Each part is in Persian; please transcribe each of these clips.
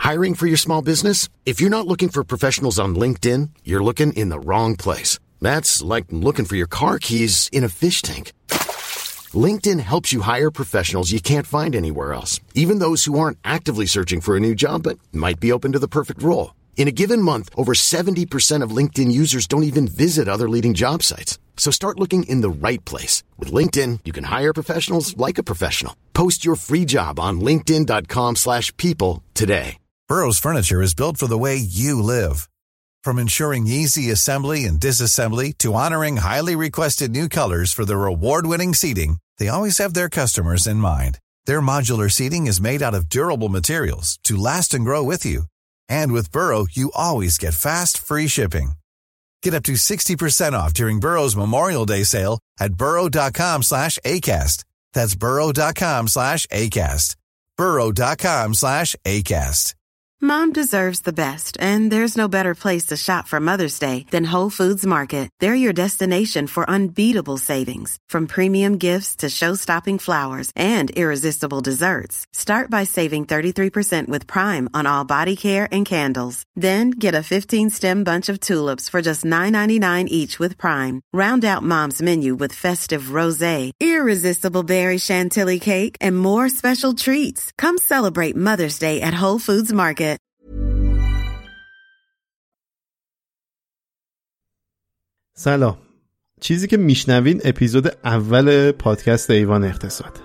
Hiring for your small business? If you're not looking for professionals on LinkedIn, you're looking in the wrong place. That's like looking for your car keys in a fish tank. LinkedIn helps you hire professionals you can't find anywhere else, even those who aren't actively searching for a new job but might be open to the perfect role. In a given month, over 70% of LinkedIn users don't even visit other leading job sites. So start looking in the right place. With LinkedIn, you can hire professionals like a professional. Post your free job on linkedin.com/people today. Burrow's furniture is built for the way you live. From ensuring easy assembly and disassembly to honoring highly requested new colors for their award-winning seating, they always have their customers in mind. Their modular seating is made out of durable materials to last and grow with you. And with Burrow, you always get fast, free shipping. Get up to 60% off during Burrow's Memorial Day sale at burrow.com/ACAST. That's burrow.com/ACAST. burrow.com/ACAST. Mom deserves the best, and there's no better place to shop for Mother's Day than Whole Foods Market. They're your destination for unbeatable savings, from premium gifts to show-stopping flowers and irresistible desserts. Start by saving 33% with Prime on all body care and candles. Then get a 15-stem bunch of tulips for just $9.99 each with Prime. Round out Mom's menu with festive rosé, irresistible berry chantilly cake, and more special treats. Come celebrate Mother's Day at Whole Foods Market. سلام. چیزی که میشنوین اپیزود اول پادکست ایوان اقتصاد.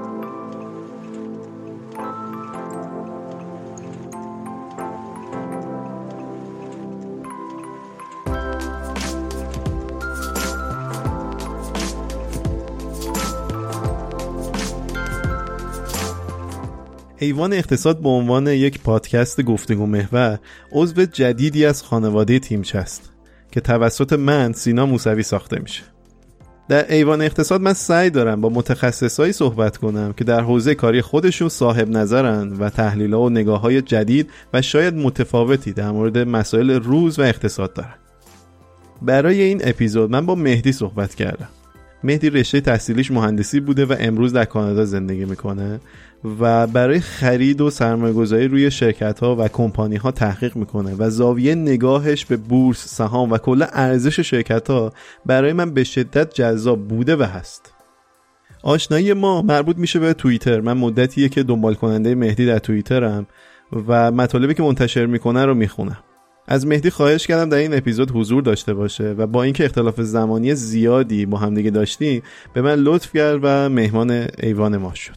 ایوان اقتصاد به عنوان یک پادکست گفتگو محور عضو جدیدی از خانواده تیمچه است که توسط من سینا موسوی ساخته میشه. در ایوان اقتصاد من سعی دارم با متخصصایی صحبت کنم که در حوزه کاری خودشون صاحب نظرن و تحلیل‌ها و نگاه‌های جدید و شاید متفاوتی در مورد مسائل روز و اقتصاد دارن. برای این اپیزود من با مهدی صحبت کردم. مهدی رشته تحصیلیش مهندسی بوده و امروز در کانادا زندگی میکنه و برای خرید و سرمایه‌گذاری روی شرکت‌ها و کمپانی‌ها تحقیق میکنه و زاویه نگاهش به بورس، سهام و کل ارزش شرکت‌ها برای من به شدت جذاب بوده و هست. آشنایی ما مربوط میشه به توییتر. من مدتیه که دنبال کننده مهدی در توییترم و مطالبی که منتشر میکنه رو میخونم. از مهدی خواهش کردم در این اپیزود حضور داشته باشه و با اینکه اختلاف زمانی زیادی با هم دیگه داشتیم به من لطف کرد و مهمان ایوان ما شد.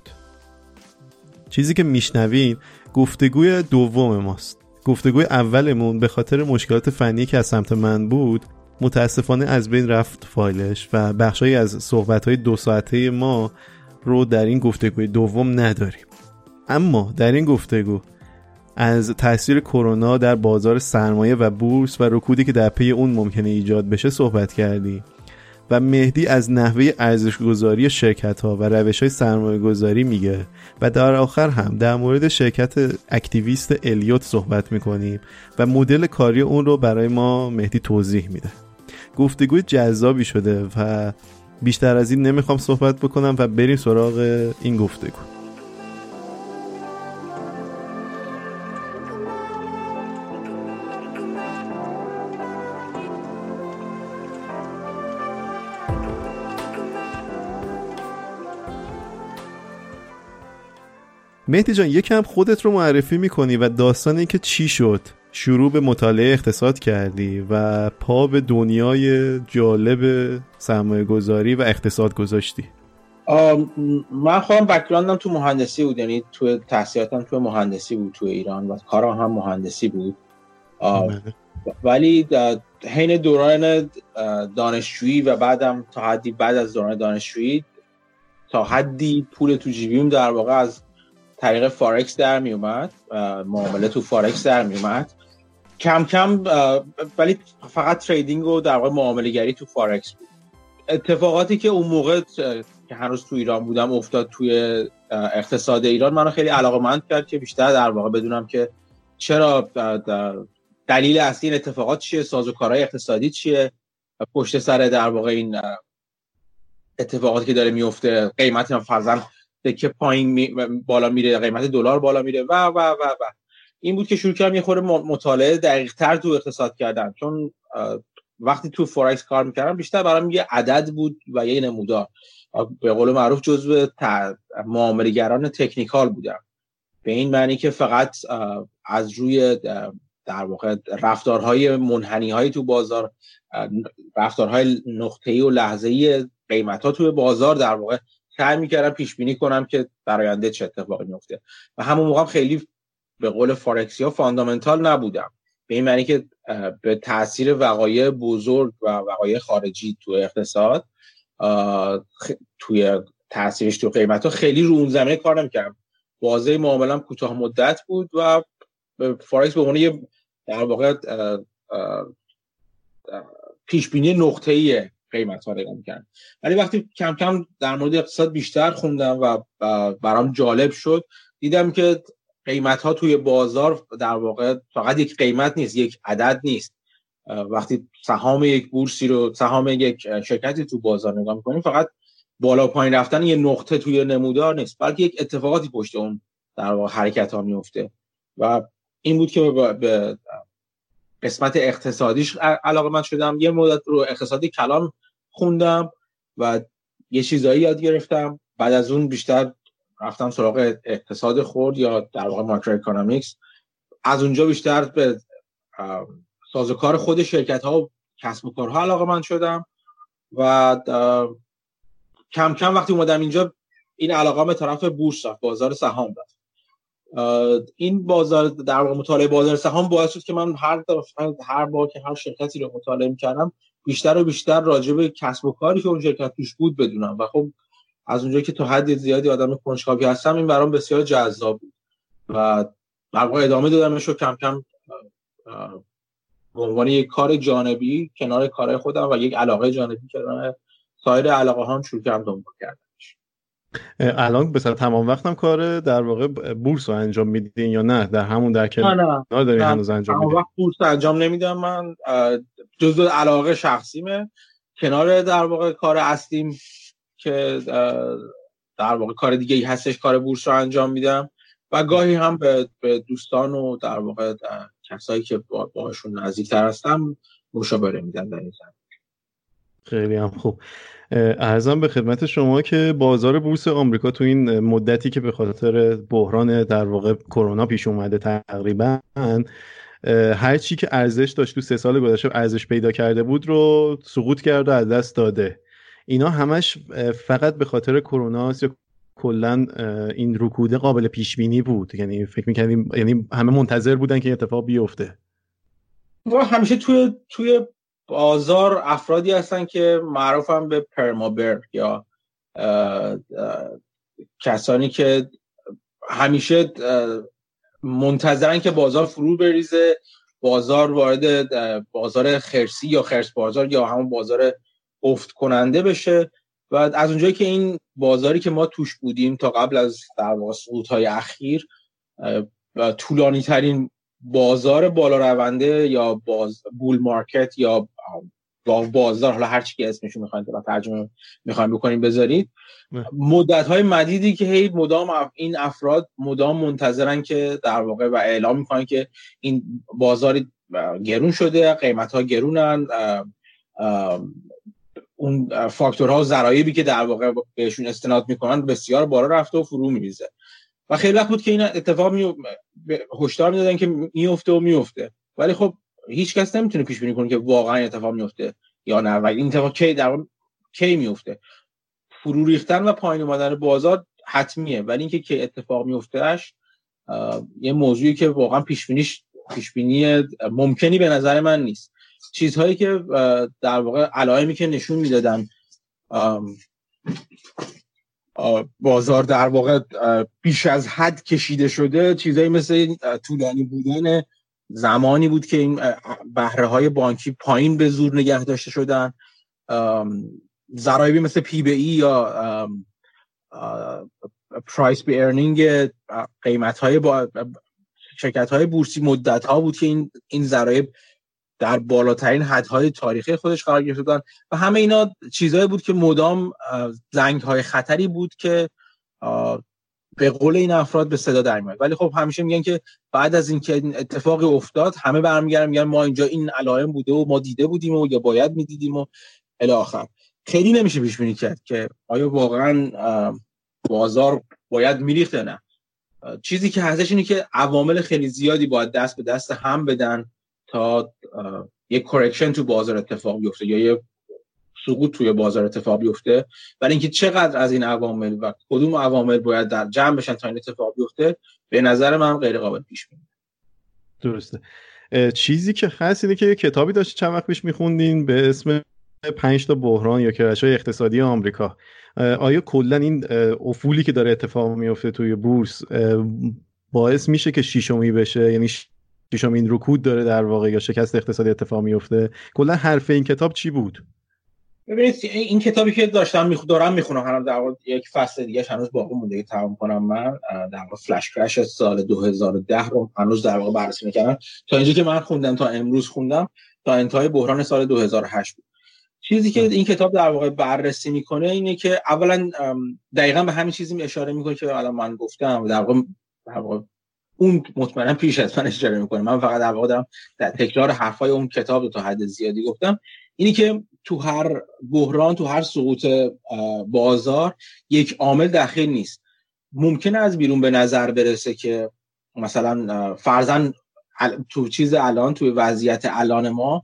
چیزی که میشنوین گفتگوی دوم ماست. گفتگوی اولمون به خاطر مشکلات فنی که از سمت من بود متاسفانه از بین رفت فایلش و بخشایی از صحبت‌های 2 ساعته ما رو در این گفتگوی دوم نداریم. اما در این گفتگو از تاثیر کرونا در بازار سرمایه و بورس و رکودی که در پی اون ممکنه ایجاد بشه صحبت کردیم و مهدی از نحوه ارزش‌گذاری شرکت‌ها و روش‌های سرمایه‌گذاری میگه و در آخر هم در مورد شرکت اکتیویست الیوت صحبت می‌کنیم و مدل کاری اون رو برای ما مهدی توضیح میده. گفتگوی جذابی شده و بیشتر از این نمیخوام صحبت بکنم و بریم سراغ این گفتگو. مهدی جان یکم خودت رو معرفی میکنی و داستان این که چی شد شروع به مطالعه اقتصاد کردی و پا به دنیای جالب سرمایه گذاری و اقتصاد گذاشتی؟ من خودم بک‌گراندم تو مهندسی بود، یعنی تو تحصیلاتم تو مهندسی بود تو ایران و کارم هم مهندسی بود. ولی حین دوران دانشجویی و بعدم تا حدی بعد از دوران دانشجویی تا حدی پول تو جیبیم در واقع از طریق فارکس در می اومد، معامله تو فارکس در می اومد کم کم، ولی فقط تریدینگ و در واقع معامله گری تو فارکس بود. اتفاقاتی که اون موقع که هنوز تو ایران بودم افتاد توی اقتصاد ایران منو خیلی علاقه‌مند کرد که بیشتر در واقع بدونم که چرا دلیل اصلی این اتفاقات چیه، سازوکارهای اقتصادی چیه، پشت سر در واقع این اتفاقاتی که داره میفته، قیمت فرضاً که پایین بالا میره، قیمت دلار بالا میره و این بود که شروع کردم یه خورده مطالعه دقیق‌تر تو اقتصاد کردن، چون وقتی تو فورکس کار میکردم بیشتر برام یه عدد بود و یه نمودار. به قول معروف جزو معامله‌گران تکنیکال بودم، به این معنی که فقط از روی در واقع رفتارهای منحنی‌های تو بازار، رفتارهای نقطه‌ای و لحظه‌ای قیمت‌ها تو بازار در واقع سعی می‌کردم پیش بینی کنم که در آینده چه اتفاقی میفته. و همون موقع خیلی به قول فارکسیا فاندامنتال نبودم، به این معنی که به تاثیر وقایع بزرگ و وقایع خارجی تو اقتصاد توی تاثیرش تو قیمت‌ها خیلی رو اون زمینه کار نمی‌کردم. بازه معامله‌ام کوتاه مدت بود و فارکس به عنوان یه در واقع پیش بینی نقطه‌ای قیمت‌ها نگاه می‌کردم. ولی وقتی کم کم در مورد اقتصاد بیشتر خوندم و برام جالب شد، دیدم که قیمت‌ها توی بازار در واقع فقط یک قیمت نیست، یک عدد نیست. وقتی سهام یک بورسی رو، سهام یک شرکتی تو بازار نگاه می‌کنیم، فقط بالا پایین رفتن یه نقطه توی نمودار نیست، بلکه یک اتفاقاتی پشت اون در واقع حرکت‌ها میفته. و این بود که به قسمت اقتصادیش علاقه‌مند شدم. یه مدت رو اقتصادی کلان خوندم و یه چیزایی یاد گرفتم. بعد از اون بیشتر رفتم سراغ اقتصاد خرد یا در واقع ماکرو اکونومیکس. از اونجا بیشتر به سازوکار خود شرکت‌ها و کسب و کارها علاقه‌مند شدم و کم کم وقتی اومدم اینجا این علاقه‌ام به طرف بورس رفت، بازار سهام رفت. این بازار در واقع مطالعه بازار سهام باعث شد که من هر بار که هر شرکتی رو مطالعه می‌کردم بیشتر و بیشتر راجع به کسب و کاری که اون شرکت توش بود بدونم و خب از اونجایی که تا حد زیادی آدم کنجکاوی هستم این برام بسیار جذاب بود و در واقع ادامه دادمش و کم کم به عنوان یک کار جانبی کنار کارهای خودم و یک علاقه جانبی کنار سایر علاقه‌هام شروع کردم دنبال کردن. الان به صورت تمام وقتم کار در واقع بورس رو انجام میدین یا نه در همون در کنار داری هنوز انجام میدین؟ وقت بورس انجام نمیدم. من جزء علاقه شخصیمه کنار در واقع کار اصلیم که در واقع کار دیگه ای هستش، کار بورس رو انجام میدم و گاهی هم به دوستان و در واقع کسایی که باهاشون نزدیکتر هستم مشاوره میدم در این زمینه. خیلی هم خوب. عرضم به خدمت شما که بازار بورس آمریکا تو این مدتی که به خاطر بحران در واقع کرونا پیش اومده تقریبا هر چی که ارزش داشت تو 3 سال گذشته ارزش پیدا کرده بود رو سقوط کرده و از دست داده. اینا همش فقط به خاطر کرونا است یا کلا این رکود قابل پیش بینی بود؟ یعنی فکر می‌کردیم، یعنی همه منتظر بودن که اتفاق بیفته؟ و همیشه توی بازار افرادی هستن که معروفن به پرمابر یا کسانی که همیشه منتظرن که بازار فرو بریزه، بازار وارد بازار خرسی یا خرس بازار یا همون بازار افت کننده بشه. و از اونجایی که این بازاری که ما توش بودیم تا قبل از در واقع سقوط‌های اخیر طولانی ترین بازار بالا رونده یا بول مارکت یا بازار، حالا هر چی که اسمشو میخواین ترجمه میخواین بکنین بذارید، مدت‌های مدیدی که هی مدام این افراد مدام منتظرن که در واقع و اعلام میکنن که این بازار گرون شده، قیمت‌ها گرونن، اون فاکتورها و ضرایبی که در واقع بهشون استناد میکنن بسیار بالا رفته و فرو میریزه. و خیلی وقت بود که این اتفاق هشدار میدادن که میفته ولی خب هیچ کس نمیتونه پیش بینی کنه که واقعا اتفاق میفته یا نه و این اتفاق کی میفته. فرو ریختن و پایین اومدن بازار حتمیه، ولی اینکه کی اتفاق میفتهش یه موضوعی که واقعا پیش بینی ممکنی به نظر من نیست. چیزهایی که در واقع علائمی که نشون میدادن بازار در واقع بیش از حد کشیده شده، چیزایی مثل طولانی بودن زمانی بود که این بهره‌های بانکی پایین به زور نگه داشته شدن، ضرایبی مثل پی بی ای یا پرایس بی ارنینگ قیمت‌های شرکت‌های بورسی مدت‌ها بود که این ضرایب در بالاترین حدهای تاریخی خودش قرار گرفتن و همه اینا چیزایی بود که مدام زنگ‌های خطری بود که به قول این افراد به صدا در میاد. ولی خب همیشه میگن که بعد از اینکه این اتفاقی افتاد همه برمیگردن میگن ما اینجا این علائم بوده و ما دیده بودیم و یا باید میدیدیم و الی آخر. خیلی نمیشه پیش بینی کرد که آیا واقعا بازار باید میریخت یا نه. چیزی که هستش اینه که عوامل خیلی زیادی باید دست به دست هم بدن تا یک کورکشن تو بازار اتفاق بیفته یا یک سقوط توی بازار اتفاق بیفته. ولی اینکه چقدر از این عوامل و کدوم عوامل باید در جمع بشن تا این اتفاق بیفته به نظر من غیر قابل پیش بینی. درسته. چیزی که هست اینه که یه کتابی داشت چند وقت پیش میخوندین به اسم 5 تا بحران یا کرش‌های اقتصادی آمریکا. آیا کلا این افولی که داره اتفاق میفته توی بورس باعث میشه که شیشمی بشه، یعنی شیشمین رکود داره در واقع یا شکست اقتصادی اتفاق میفته؟ کلا حرف این کتاب چی بود؟ ببینید این کتابی که دارم میخونم هنوز در واقع یک فصل دیگه هنوز باقی مونده که تمام کنم. من در واقع فلش کرش سال 2010 رو هنوز در واقع بررسی می‌کردم. تا اینجا که من خوندم تا امروز خوندم تا انتهای بحران سال 2008 بود. چیزی که این کتاب در واقع بررسی میکنه اینه که اولا دقیقاً به همین چیزی اشاره میکنه که الان من گفتم. در واقع اون مطمئنا پیش از من اشاره میکنه. من فقط در واقع دارم در تکرار حرفای اون کتاب رو تا حد زیادی گفتم. اینی که تو هر بحران، تو هر سقوط بازار یک عامل دخیل نیست. ممکنه از بیرون به نظر برسه که مثلا فرضاً تو توی وضعیت الان ما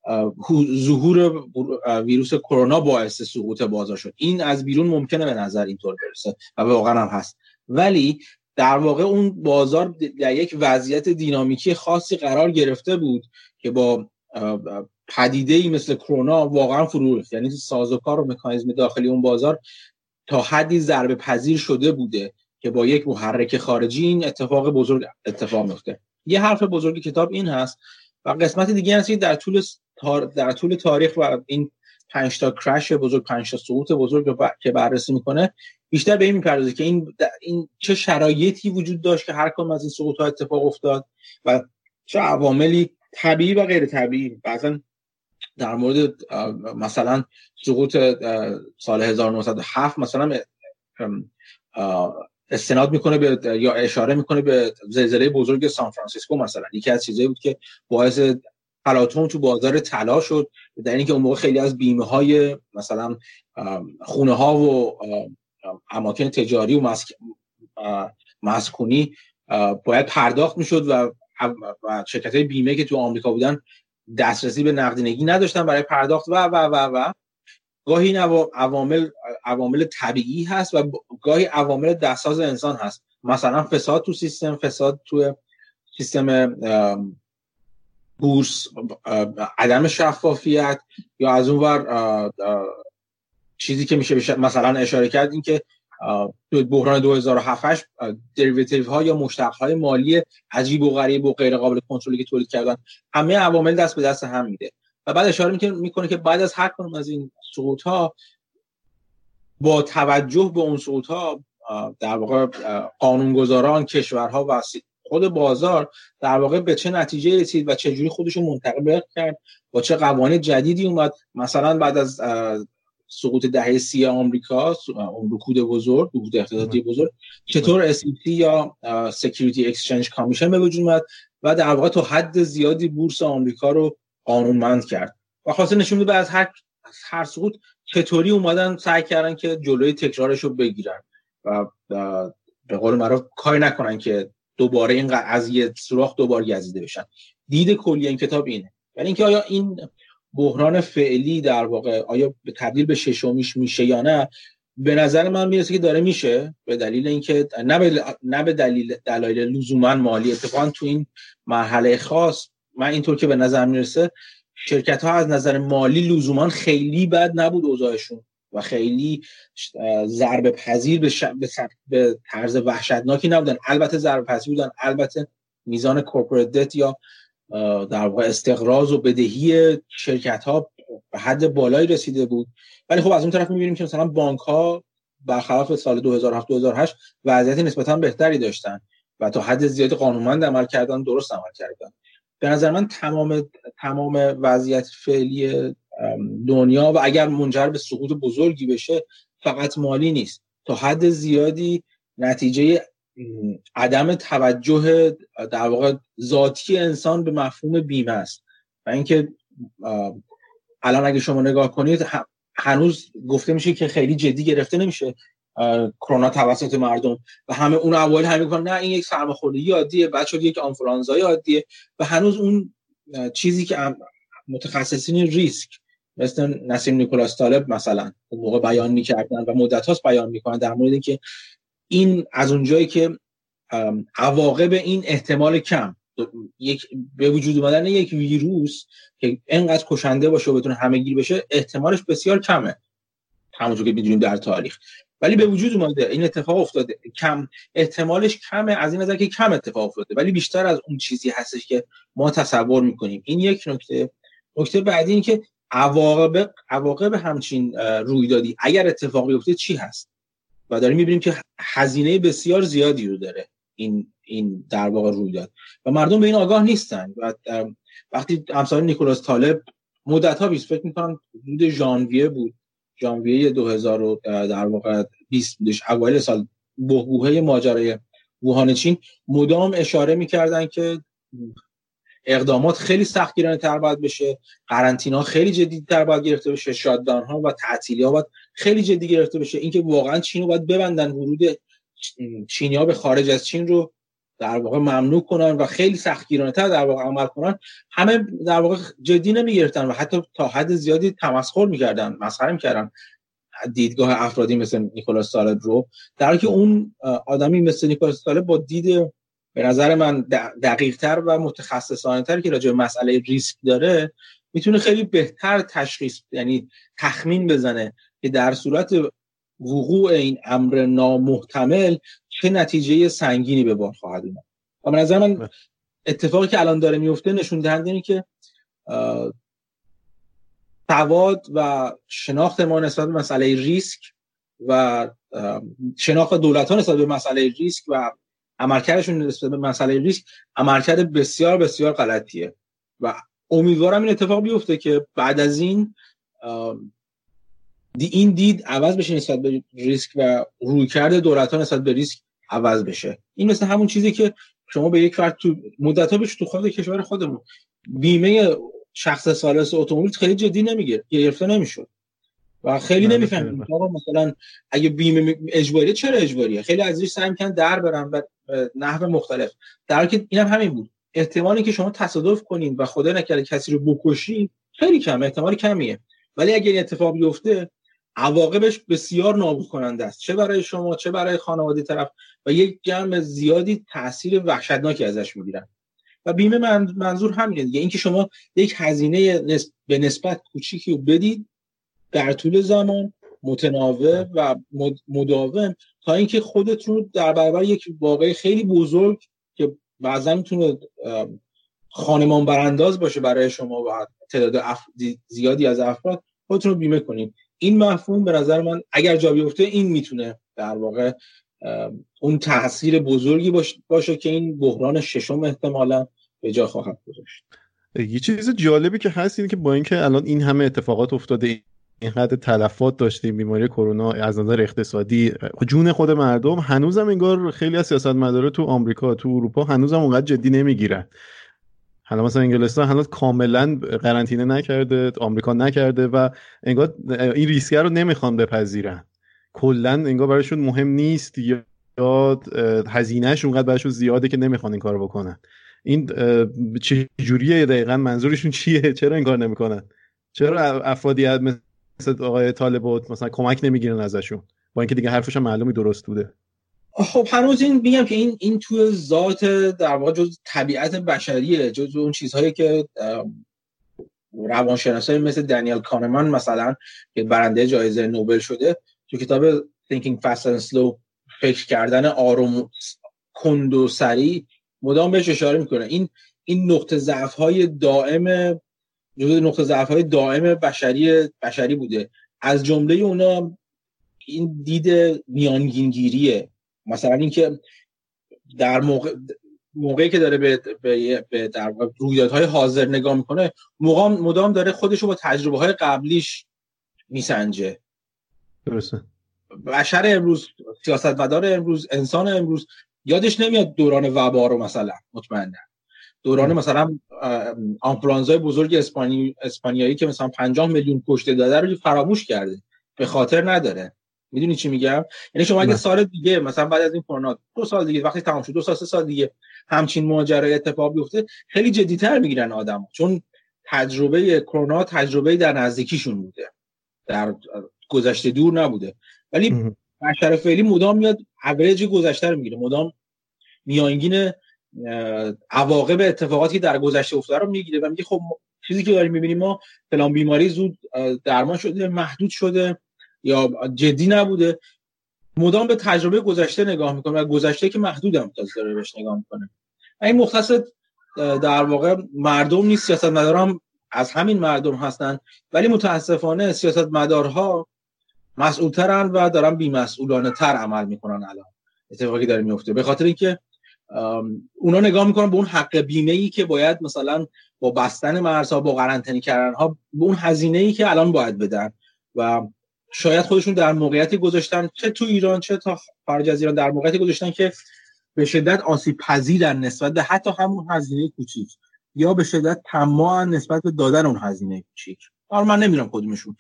ظهور ویروس کرونا باعث سقوط بازار شد. این از بیرون ممکنه به نظر اینطور برسه و واقعا هم هست. ولی در واقع اون بازار در یک وضعیت دینامیکی خاصی قرار گرفته بود که با پدیده‌ای مثل کرونا واقعا فرو ریخت. یعنی سازوکار و مکانیزم داخلی اون بازار تا حدی ضربه پذیر شده بوده که با یک محرک خارجی این اتفاق بزرگ اتفاق میفته. یه حرف بزرگ کتاب این هست و قسمت دیگه هست که در طول تاریخ و این 5 تا کرش بزرگ، 5 تا سقوط بزرگ که بررسی میکنه بیشتر به این میپردازه که این چه شرایطی وجود داشت که هر کدوم از این سقوط‌ها اتفاق افتاد و چه عواملی طبیعی و غیر طبیعی. بعضن در مورد مثلا سقوط سال 1907 مثلا استناد میکنه یا اشاره میکنه به زلزله بزرگ سان فرانسیسکو. مثلا یکی از چیزایی بود که باعث تلاطم تو بازار طلا شد، در اینکه اون موقع خیلی از بیمه های مثلا خونه ها و اماکن تجاری و مسکونی باید پرداخت میشد و شرکت های بیمه که تو آمریکا بودن دسترسی به نقدینگی نداشتن برای پرداخت و گاهی این عوامل طبیعی هست و گاهی عوامل دستساز انسان هست. مثلا فساد تو سیستم بورس، عدم شفافیت، یا از اون ور چیزی که میشه مثلا اشاره کرد این که تو بحران 2007 دریوتیو ها یا مشتق های مالی عجیب و غریب و غیر قابل کنترلی که تولید کردن، همه عوامل دست به دست هم میده. و بعد اشاره میکنه که بعد از هر کدوم از این سقوط ها با توجه به اون سقوط ها در واقع قانونگذاران، کشورها و خود بازار در واقع به چه نتیجه رسید و چه جوری خودشون منتقل کرد، با چه قوانین جدیدی اومد. مثلا بعد از سقوط دهه 30 آمریکا، اون رکود اقتصادی بزرگ، چطور SEC یا Security Exchange Commission به وجود اومد و در واقع تا حد زیادی بورس آمریکا رو قانونمند کرد و خواسته نشون بده از هر سقوط چطوری اومدن سعی کردن که جلوی تکرارش رو بگیرن و به قول معروف کاری نکنن که دوباره این از یه سوراخ دوباره گزیده بشن. دید کلی این کتاب اینه. ولی اینکه آیا این بحران فعلی در واقع آیا به تبدیل به ششمیش میشه یا نه، به نظر من میرسه که داره میشه، به دلیل اینکه نه به دلایل لزوما مالی. اتفاقا تو این مرحله خاص من اینطور که به نظر میرسه شرکت ها از نظر مالی لزوما خیلی بد نبود اوضاعشون و خیلی ضربه پذیر به طرز وحشتناکی نبودن. البته ضربه پذیر بودن، البته میزان کورپوریت دت یا در واقع استقراض و بدهی شرکت ها به حد بالایی رسیده بود. ولی خب از اون طرف می‌بینیم که مثلا بانک ها برخلاف سال 2007-2008 وضعیت نسبتاً بهتری داشتن و تا حد زیادی قانونمند عمل کردن، درست عمل کردن. به نظر من تمام وضعیت فعلی دنیا و اگر منجر به سقوط بزرگی بشه فقط مالی نیست، تا حد زیادی نتیجه عدم توجه در واقع ذاتی انسان به مفهوم بیمه است. و اینکه الان اگه شما نگاه کنید هنوز گفته میشه که خیلی جدی گرفته نمیشه کرونا توسط مردم و همه اون اوایل همه میگن نه این یک سرماخوردگی عادیه، بعد شد یک آنفولانزای عادیه و هنوز اون چیزی که متخصصین ریسک مثل نسیم نیکولاس طالب مثلا اون موقع بیان میکردن و مدت هاست بیان میکنن در مورد اینکه این از اونجایی که عواقب این احتمال کم یک به وجود اومدن یک ویروس که اینقدر کشنده باشه و بتونه همه‌گیر بشه احتمالش بسیار کمه همونجوری که می‌دونیم در تاریخ، ولی به وجود اومده، این اتفاق افتاده. کم احتمالش کمه از این نظر که کم اتفاق افتاده ولی بیشتر از اون چیزی هستش که ما تصور می‌کنیم. این یک نکته بعدی این که عواقب همچین رویدادی اگر اتفاقی افتاد چی هست و داریم می‌بینیم که هزینه بسیار زیادی رو داره این در واقع رویداد و مردم به این آگاه نیستن. و وقتی امثال نیکولاس طالب مدت‌ها پیش فکر می‌کنم حدود ژانویه 2000 در واقع 20 بودش، اوایل سال بحبوحه ماجرای ووهان چین، مدام اشاره می‌کردن که اقدامات خیلی سختگیرانه‌تر باید بشه، قرنطینه‌ها خیلی جدی‌تر باید گرفته بشه، شاتداون‌ها و تعطیلی‌ها باید خیلی جدی گرفته بشه، اینکه واقعا چین رو باید ببندن، ورود چینی‌ها به خارج از چین رو در واقع ممنوع کنن و خیلی سختگیرانه‌تر در واقع عمل کنن. همه در واقع جدی نمی‌گرفتن و حتی تا حد زیادی تمسخر می‌کردن، مسخره می‌کردن دیدگاه افرادی مثل نیکولاس طالب رو، در حالی که اون آدمی مثل نیکولاس طالب با دید به نظر من دقیق‌تر و متخصصانه‌تر که راجع به مسئله ریسک داره میتونه خیلی بهتر تشخیص یعنی تخمین بزنه که در صورت وقوع این امر نامحتمل چه نتیجه سنگینی به بار خواهد اومد. و به نظر من اتفاقی که الان داره میفته نشون دهنده اینه که سواد و شناخت ما نسبت به مسئله ریسک و شناخت دولت‌ها نسبت به مسئله ریسک و عملکردشون نسبت به مسئله ریسک عملکرد بسیار بسیار غلطیه و امیدوارم این اتفاق بیفته که بعد از این دید عوض بشه نسبت به ریسک و رویکرد دولت‌ها نسبت به ریسک عوض بشه. این مثل همون چیزی که شما به یک فرد تو مدت‌ها بهش تو خود کشور خودمون بیمه شخص ثالث اتومبیل خیلی جدی گرفته نمیشد و خیلی نمیفهمیم آقا مثلا اگه بیمه اجباریه چرا اجباریه، خیلی ازش سعی می‌کنن در برن به نحو مختلف، در حالی که اینم همین بود. احتمالی که شما تصادف کنین و خدا نکنه کسی رو بکشین خیلی کم، احتمال کمیه، ولی اگه این اتفاق بیفته عواقبش بسیار نابود کننده است، چه برای شما چه برای خانواده طرف و یک جمع زیادی تاثیر وحشتناکی ازش میگیرن. و بیمه منظور همینه دیگه، اینکه شما یک هزینه به نسبت کوچیکی رو بدید در طول زمان متناوب و مداوم تا اینکه خودتون در برابر یک واقعه خیلی بزرگ که بعضا میتونه خانمان برانداز باشه برای شما و تعداد زیادی از افراد خودتون رو بیمه کنید. این مفهوم به نظر من اگر جا بیفته این میتونه در واقع اون تاثیر بزرگی باشه که این بحران ششم احتمالاً به جا خواهد گذاشت. یه چیز جالبی که هست اینه که با اینکه الان این همه اتفاقات افتاده، این حد تلفات داشتیم، بیماری کرونا از نظر اقتصادی جون خود مردم، هنوزم انگار خیلی از سیاستمدارا تو آمریکا تو اروپا هنوزم اونقدر جدی نمیگیرن. حالا مثلا انگلستان هنوز کاملا قرنطینه نکرده، آمریکا نکرده و انگار این ریسک رو نمیخوان بپذیرن، کلا انگار براشون مهم نیست یا هزینه‌اش اونقدر براشون زیاده که نمیخوان این کارو بکنن. این چه جوریه دقیقاً؟ منظورشون چیه؟ چرا این کار نمیکنن؟ چرا افرادی مثل آقای طالب مثلا کمک نمیگیرن ازشون با اینکه دیگه حرفش هم معلومی درست بوده؟ خب هنوز این میگم که این تو ذات در واقع جز طبیعت بشریه، جز اون چیزهایی که روانشناسای مثل دانیل کانمان مثلا که برنده جایزه نوبل شده تو کتاب Thinking Fast and Slow فکر کردن آروم کند و سریع مدام بهش اشاره میکنه. این نقطه ضعف‌های دائم جزو نقطه ضعف‌های دائم بشری بوده. از جمله اونا این دید میانگینگیریه، مثلا اینکه در موقعی که داره به در رویدادهای حاضر نگاه میکنه مدام داره خودشو با تجربه‌های قبلیش میسنجه. درسته. بشر امروز، سیاستمدار امروز، انسان امروز یادش نمیاد دوران وبا رو مثلا، مطمئنا دوران مثلا آنفلانزای بزرگ اسپانیایی که مثلا 50 میلیون کشته داده رو فراموش کرده، به خاطر نداره. میدونی چی میگم؟ یعنی شما اگه سال دیگه مثلا بعد از این کرونا 2 سال دیگه وقتی تمام شد، 2 سال 3 سال دیگه همچین ماجرای اتفاق بیفته، خیلی جدی‌تر میگیرن آدم‌ها، چون تجربه کرونا تجربه در نزدیکیشون بوده، در گذشته دور نبوده. ولی بشر فعلی مدام میاد اوریج گذشته رو میگیره، مدام میانگین عواقب اتفاقاتی که در گذشته افتاده رو میگیره و میگه خب چیزی که داریم میبینیم ما فلان بیماری زود درمان شده، محدود شده یا جدی نبوده. مدام به تجربه گذشته نگاه میکنه و گذشته که محدودم تازه داره بهش نگاه میکنه. این مختص در واقع مردم نیست، سیاستمداران از همین مردم هستن، ولی متاسفانه سیاستمدارها مسئولترن و دارن بی‌مسئولانه تر عمل میکنن. الان اتفاقی داره میفته به خاطر اینکه اونا نگاه میکنن به اون حق بیمه‌ای که باید مثلا با بستن مرزها، با قرنطینه کردنها، به اون هزینه‌ای که الان باید بدن و شاید خودشون در موقعیتی گذاشتن، چه تو ایران چه تا خارج از ایران، در موقعیتی گذاشتن که به شدت آسیب پذیرن نسبت به حتی همون هزینه کوچیک، یا به شدت طماعن نسبت به دادن اون هزینه کوچیک. من نمیدونم کدومشون.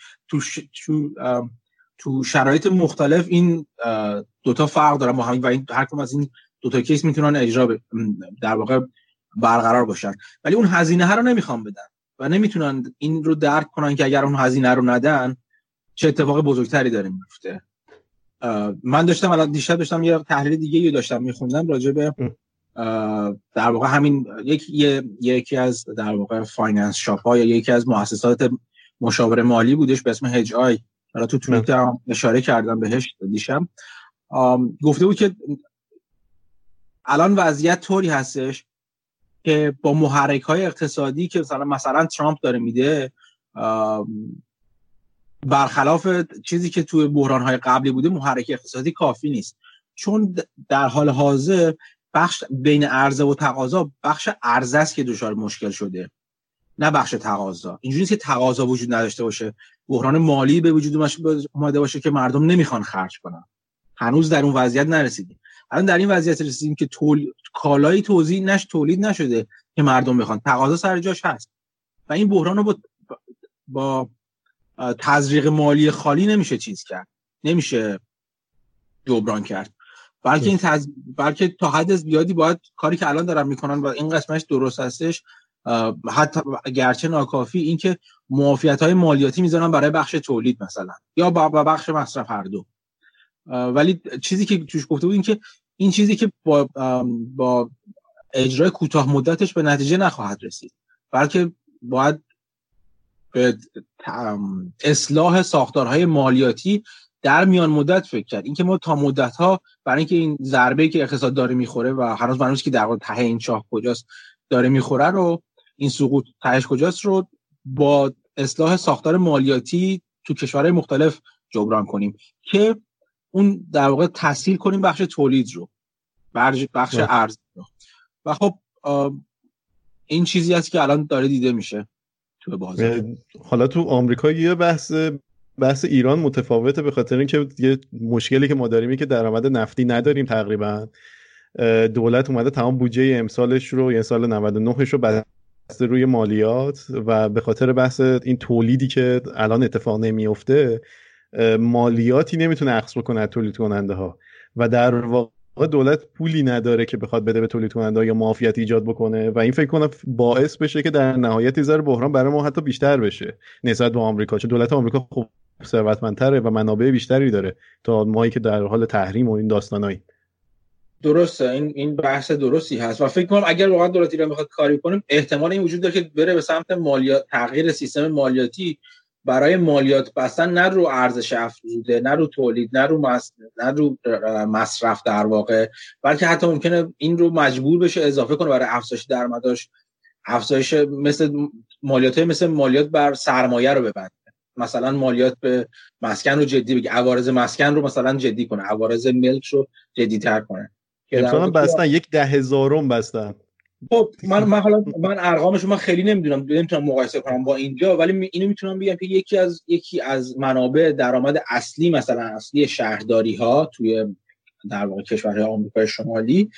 تو شرایط مختلف این دوتا فرق دارن با هم و این هر کدوم از این دوتا کیس میتونن اجرا در واقع برقرار باشن، ولی اون هزینه ها رو نمیخوان بدن و نمیتونن این رو درک کنن که اگر اون هزینه رو ندن چه اتفاق بزرگتری داره میفته. من داشتم الان دیشب داشتم یه تحلیل دیگه رو داشتم میخوندم راجع به در واقع همین یکی از در واقع فایننس شاپ ها یا یکی از مؤسسات مشاوره مالی بودش به اسم هج آی، حالا تو توییتر اشاره کردم بهش دیشب. گفته بود که الان وضعیت طوری هستش که با محرک‌های اقتصادی که مثلا ترامپ داره میده، برخلاف چیزی که توی بحران‌های قبلی بوده، محرک اقتصادی کافی نیست، چون در حال حاضر بخش بین عرضه و تقاضا، بخش عرضه است که دچار مشکل شده، نه بخش تقاضا. اینجوری نیست که تقاضا وجود نداشته باشه، بحران مالی به وجود اومده باشه که مردم نمیخوان خرج کنن. هنوز در اون وضعیت نرسیدیم. الان در این وضعیت رسیدیم که کالایی تولید نشده که مردم بخوان، تقاضا سر جاش هست و این بحران رو با تزریق مالی خالی نمیشه چیز کرد، نمیشه جبران کرد، بلکه تا حد زیادی باید کاری که الان دارن میکنن و این قسمتش درست هستش، حتی گرچه ناکافی، این که معافیت‌های مالیاتی میذارن برای بخش تولید مثلا یا با بخش مصرف هر دو. ولی چیزی که توش گفته بود این که این چیزی که با اجرای کوتاه مدتش به نتیجه نخواهد رسید، بلکه باید به اصلاح ساختارهای مالیاتی در میان مدت فکر کرد. اینکه ما تا مدت‌ها برای اینکه این ضربه‌ای که اقتصاد داره میخوره و هنوز معلومه که در واقع ته این چاه کجاست داره میخوره رو، این سقوط تهش کجاست رو با اصلاح ساختار مالیاتی تو کشورهای مختلف جبران کنیم که اون در واقع تسهیل کنیم بخش تولید رو، بخش ارز رو. و خب این چیزی است که الان داره دیده میشه تو بازار. حالا تو آمریکا یه بحث ایران متفاوته، به خاطر اینکه یه مشکلی که ما داریم اینه که درآمد نفتی نداریم تقریبا. دولت اومده تمام بودجه امسالش رو، یعنی سال 99 رو بسته روی مالیات و به خاطر بحث این تولیدی که الان اتفاق نمیفته، مالیاتی نمیتونه اخذ بکنه از تولید کننده ها و در واقع دولت پولی نداره که بخواد بده به تولید کننده ها یا معافیت ایجاد بکنه و این فکر کنم باعث بشه که در نهایت ذره بحران برای ما حتی بیشتر بشه نسبت به آمریکا، چون دولت آمریکا خب ثروتمندتره و منابع بیشتری داره تا مایی که در حال تحریم و این داستانایی. درسته، این بحث درستی هست و فکر کنم اگر واقعا دولت ایران بخواد کاری کنه، احتمال این وجود داره که بره به سمت مالیات، تغییر سیستم مالیاتی برای مالیات بستن، نه رو ارزش افزوده، نه رو تولید، نه رو مصرف در واقع، بلکه حتی ممکنه این رو مجبور بشه اضافه کنه برای افزایش درآمدش، افزایش مثل مالیات بر سرمایه رو ببنده، مثلا مالیات به مسکن رو جدی بگه، عوارض مسکن رو مثلا جدی کنه، عوارض ملک رو جدی تر کنه. امسال هم بستن 10,000 بستن خب من ارقامش من خیلی نمیتونم مقایسه کنم با اینجا، ولی اینو میتونم بگم که یکی از منابع درآمد اصلی مثلا اصلی شهرداری ها توی در واقع کشورهای آمریکای شمالی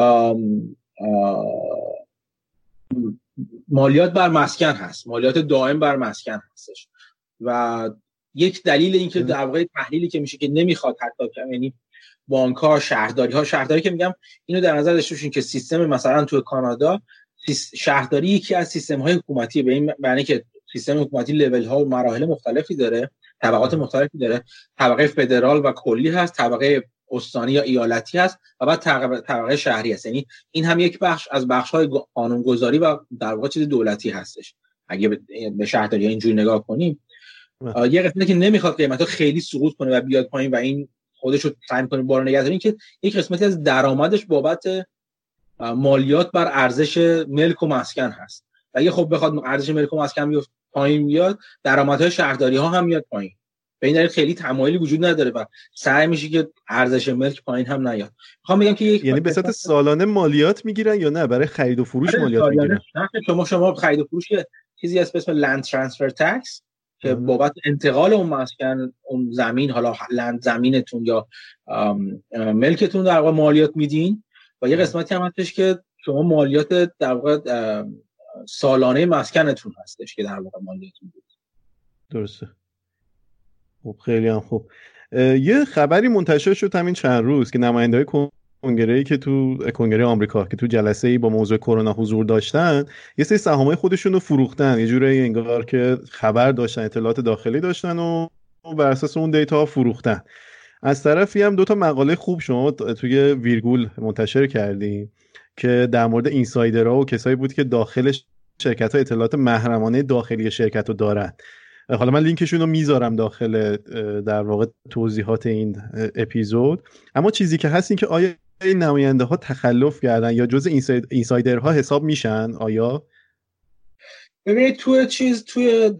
مالیات بر مسکن هست، مالیات دائم بر مسکن هستش. و یک دلیل این که در واقع تحلیلی که میشه که نمیخواد حتی یعنی بانک‌ها، شهرداری که میگم اینو در نظر داشته باشین که سیستم مثلا تو کانادا شهرداری یکی از سیستم‌های حکومتی، به این معنی که سیستم حکومتی لول‌ها و مراحل مختلفی داره، طبقات مختلفی داره، طبقه فدرال و کلی هست، طبقه استانی یا ایالتی هست و بعد طبقه شهری هست. یعنی این هم یک بخش از بخش‌های قانونگذاری و در واقع چیز دولتی هستش. اگه به شهرداری اینجوری نگاه کنیم، یه قسمتی که نمیخواد قیمتا خیلی سقوط کنه و بیاد پایین و این خودش رو سعی کنه بالا نگه داره، این که یک قسمتی از درآمدش بابت مالیات بر ارزش ملک و مسکن هست. و اگه خب بخواد ارزش ملک و مسکن پایین بیاد، درآمدهای شهرداری ها هم میاد پایین. به این دلیل خیلی تمایلی وجود نداره و سعی میشه که ارزش ملک پایین هم نیاد. میخوام بگم که یعنی به صورت سالانه مالیات میگیرن یا نه برای خرید و فروش مالیات میگیرن؟ شما خرید و فروش چیزی هست به اسم لند ترانسفر تکس که بابت انتقال اون مسکن، اون زمین، حالا لند زمینتون یا ملکتون در واقع مالیات میدین. و یه قسمتی هم هستش که شما مالیات در واقع سالانه مسکنتون هستش که در واقع مالیات میدید. درسته. خب خیلی هم خوب. یه خبری منتشر شد همین چند روز که نماینده‌های کنگره‌ای که تو کنگره آمریکا که تو جلسه‌ای با موضوع کرونا حضور داشتن، یه سری سهامای خودشون رو فروختن. یه جوری انگار که خبر داشتن، اطلاعات داخلی داشتن و بر اساس اون دیتا فروختن. از طرفی هم 2 مقاله خوب شما توی ویرگول منتشر کردین که در مورد اینسایدرها و کسایی بود که داخل شرکت‌ها اطلاعات محرمانه داخلی شرکت رو دارن. حالا من لینکشون رو میذارم داخل در واقع توضیحات این اپیزود. اما چیزی که هست این که آیا این نماینده ها تخلف کردن یا جز اینسایدرها حساب میشن؟ آیا ببینید توی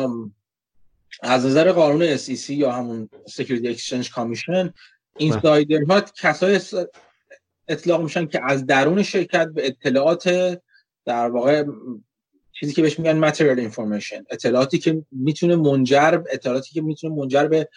از نظر قانون SEC یا همون Security Exchange Commission، اینسایدرها کسایی اطلاق میشن که از درون شرکت به اطلاعات در واقع چیزی که بهش میگن material information، اطلاعاتی که میتونه منجر به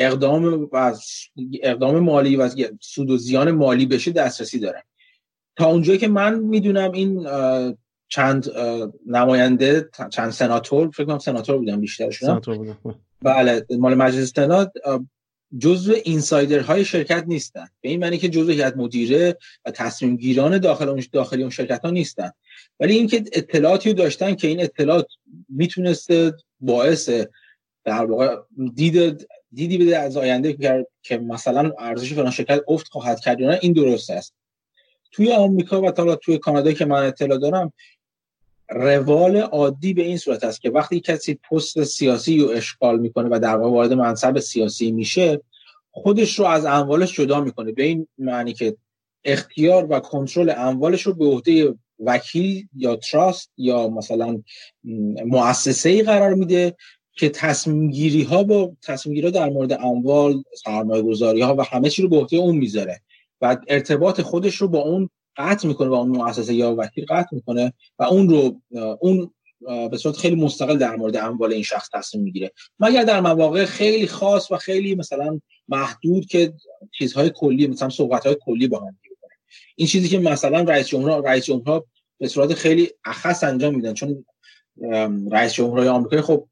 اقدام مالی و سود و زیان مالی بشه دسترسی دارن. تا اونجایی که من میدونم این چند نماینده، چند سناتور، فکر کنم سناتور بودن بیشترشون، بله، مال مجلس سنا، جزء اینسایدرهای شرکت نیستن. به این معنی که جزء هیئت مدیره و تصمیم گیران داخلی اون شرکت ها نیستن، ولی اینکه اطلاعاتی داشتن که این اطلاعات میتونسته باعث در واقع دیدی بده از آینده که مثلا ارزش فلان شرکت افت خواهد کرد یا نه، این درست است. توی آمریکا و تا توی کانادا که من اطلاع دارم، روال عادی به این صورت است که وقتی کسی پست سیاسی رو اشغال میکنه و در واقع وارد منصب سیاسی میشه، خودش رو از اموالش جدا میکنه. به این معنی که اختیار و کنترل اموالش رو به عهده وکیل یا تراست یا مثلا مؤسسه‌ای قرار میده که تصمیم گیری ها در مورد اموال، سرمایه‌گذاری ها و همه چی رو به عهده اون میذاره و ارتباط خودش رو با اون قطع میکنه، با اون مؤسسه یا وکیل قطع میکنه و اون به صورت خیلی مستقل در مورد اموال این شخص تصمیم میگیره، مگر در مواقع خیلی خاص و خیلی مثلا محدود که چیزهای کلی، مثلا صحبت‌های کلی با هم میکنه. این چیزی که مثلا رئیس جمهورها به صورت خیلی اخص انجام میدن، چون رئیس جمهورهای آمریکا خب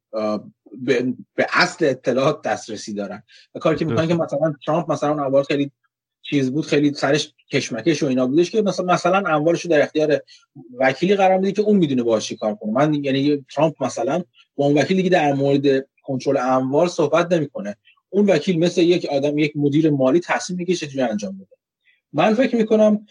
به اصل اطلاعات دسترسی دارن و کاری که میکنن که مثلا ترامپ مثلا اول خیلی چیز بود، خیلی سرش کشمکش و اینا بودش که مثلا اموالش رو در اختیار وکیلی قرار میده که اون میدونه باهاش چی کار کنه. یعنی ترامپ مثلا با اون وکیلی که در مورد کنترل اموال صحبت نمیکنه، اون وکیل مثل یک مدیر مالی تصمیم میگیره چطوری انجام بده. من فکر میکنم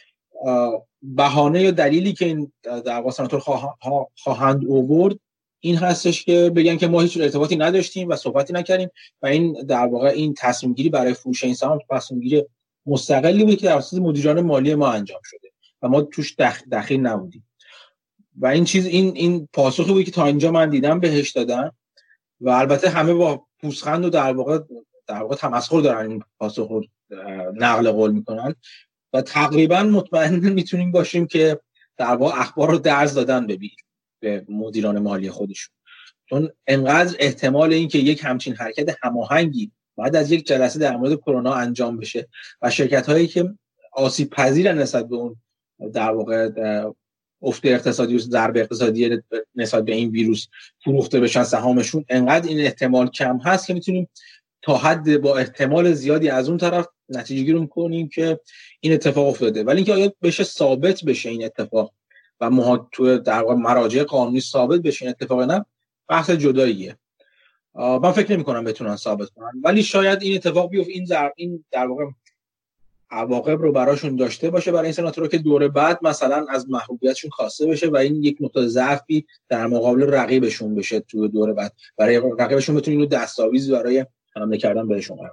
بهانه یا دلیلی که این در واقع سناتور خواهند آورد این هستش که بگن که ما هیچ ارتباطی نداشتیم و صحبتی نکردیم و این در واقع این تصمیم گیری برای فروش این سهام تصمیم گیری مستقلی بود که در اساس مدیران مالی ما انجام شده و ما توش دخیل نبودیم. و این چیز این پاسخی بود که تا اینجا من دیدم بهش دادن و البته همه با پوزخند و در واقع تمسخر دارن این پاسخ رو نقل قول میکنن و تقریبا مطمئن میتونیم باشیم که در واقع اخبار رو درز دادن به مدیران مالی خودشون، چون انقدر احتمال این که یک همچین حرکت هماهنگی بعد از یک جلسه در مورد کرونا انجام بشه و شرکت‌هایی که آسیب پذیرن نسبت به اون در واقع افت اقتصادی و ضربه اقتصادی نسبت به این ویروس فروخته بشن سهامشون، انقدر این احتمال کم هست که میتونیم تا حد با احتمال زیادی از اون طرف نتیجه گیری کنیم که این اتفاق افتاده. ولی اینکه آیا بشه ثابت بشه این اتفاق و تو در واقع مراجع قانونی ثابت بشه این اتفاق، نه بحث جداییه. من فکر نمی‌کنم بتونن ثابت کنن، ولی شاید این اتفاق بیفته، این در واقع عواقب رو براشون داشته باشه برای این سناتورها که دوره بعد مثلا از محبوبیتشون کاسته بشه و این یک نقطه ضعفی در مقابل رقیبشون بشه تو دوره بعد، برای رقیبشون بتونه اینو دستاویز برای حمله کردن بهشون قرار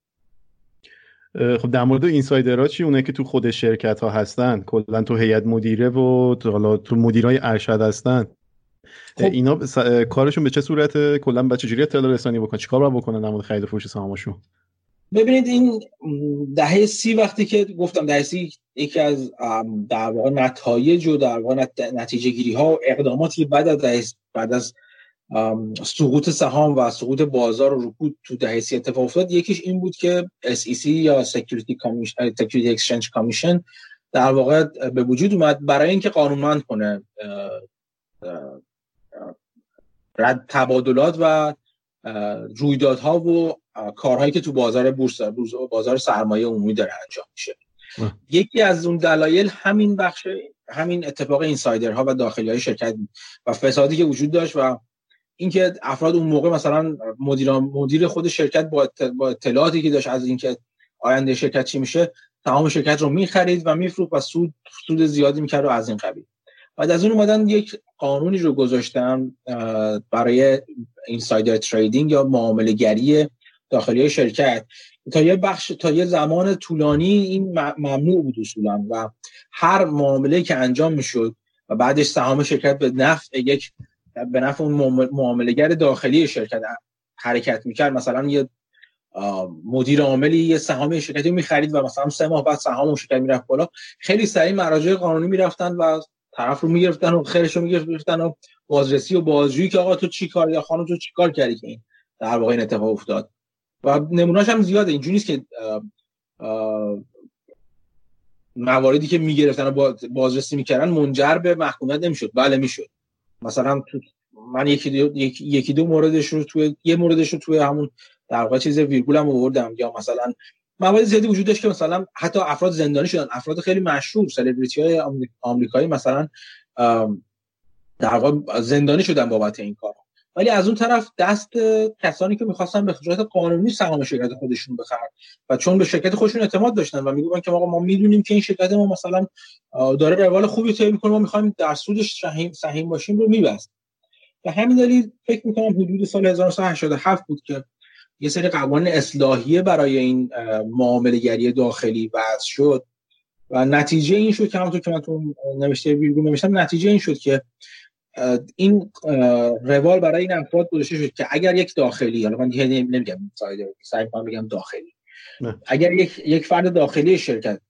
بده. خب در مورد اینسایدرها چی؟ اونه که تو خود شرکت ها هستن، کلا تو هیئت مدیره و حالا تو مدیرای ارشد هستن، خب اینا کارشون به چه صورته؟ کلا با چجوری اطلاع رسانی بکنن؟ چیکار باید بکنن در مورد خرید و فروش سهامشون؟ ببینید این دهه 30 وقتی که گفتم دهه 30 یکی از در واقع نتایج و در واقع نتیجه گیری ها و اقداماتی بعد از سقوط سهام و سقوط بازار و رکود تو دهه 30 اتفاق افتاد، یکیش این بود که SEC یا Security Exchange Commission در واقع به وجود اومد برای اینکه قانونمند کنه رد تبادلات و رویدادها و کارهایی که تو بازار بورس بازار سرمایه عمومی داره انجام میشه. یکی از اون دلایل همین اتفاق اینسایدرها و داخلیای شرکت و فسادی که وجود داشت و اینکه افراد اون موقع مثلا مدیر خود شرکت با اطلاعاتی که داشت از اینکه آینده شرکت چی میشه، سهام شرکت رو می‌خرید و می‌فروخت و سود زیادی می‌کرد و از این قبیل. بعد از اون اومدن یک قانونی رو گذاشتن برای اینسایدر تریدینگ یا معامله گری داخلی شرکت تا یه زمان طولانی این ممنوع بود اصولا و هر معامله که انجام میشد و بعدش سهام شرکت به نفع اون معامله‌گر داخلی شرکت حرکت میکرد، مثلا یه مدیر عاملی یه سهام شرکتی میخرید و مثلا 3 ماه بعد سهام اون شرکت میرفت بالا، خیلی سریع مراجع قانونی میرفتن و طرف رو میگرفتن و خیرش رو میگرفتن و بازرسی و بازجویی که آقا تو چی کار یا خانم تو چی کار کردی که این در واقع این اتفاق افتاد. و نمونه‌اش هم زیاده. اینجوری نیست که مواردی که میگرفتن و بازرسی میکردن منجر به محکومیت نمیشد. بله میشد. مثلا من یکی دو موردش رو توی همون در واقع چیز ویرگولم آوردم، یا مثلا موارد زیادی وجود داشت که مثلا حتی افراد زندانی شدن، افراد خیلی مشهور، سلبریتی‌های آمریکایی مثلا در واقع زندانی شدن بابت این کار. ولی از اون طرف دست کسانی که می‌خواستن به صورت قانونی سهام شرکت خودشون بخرن و چون به شرکت خودشون اعتماد داشتن و میگفتن که ما میدونیم که این شرکت ما مثلا داره روال خوبی طی می‌کنه، ما می‌خوایم در سودش سهیم باشیم، رو می‌بست. و همین دلیل فکر می‌کنم حدود سال 1987 بود که یه سری قوانین اصلاحیه برای این معامله‌گری داخلی وضع شد و نتیجه این شد که همونطور که من تو نوشته ویرگول نوشتم، نتیجه این شد که این روال برای این افراد گذاشته شد که اگر یک داخلی، حالا من نمیگم سعی کنم بگم داخلی، اگر یک فرد داخلی شرکت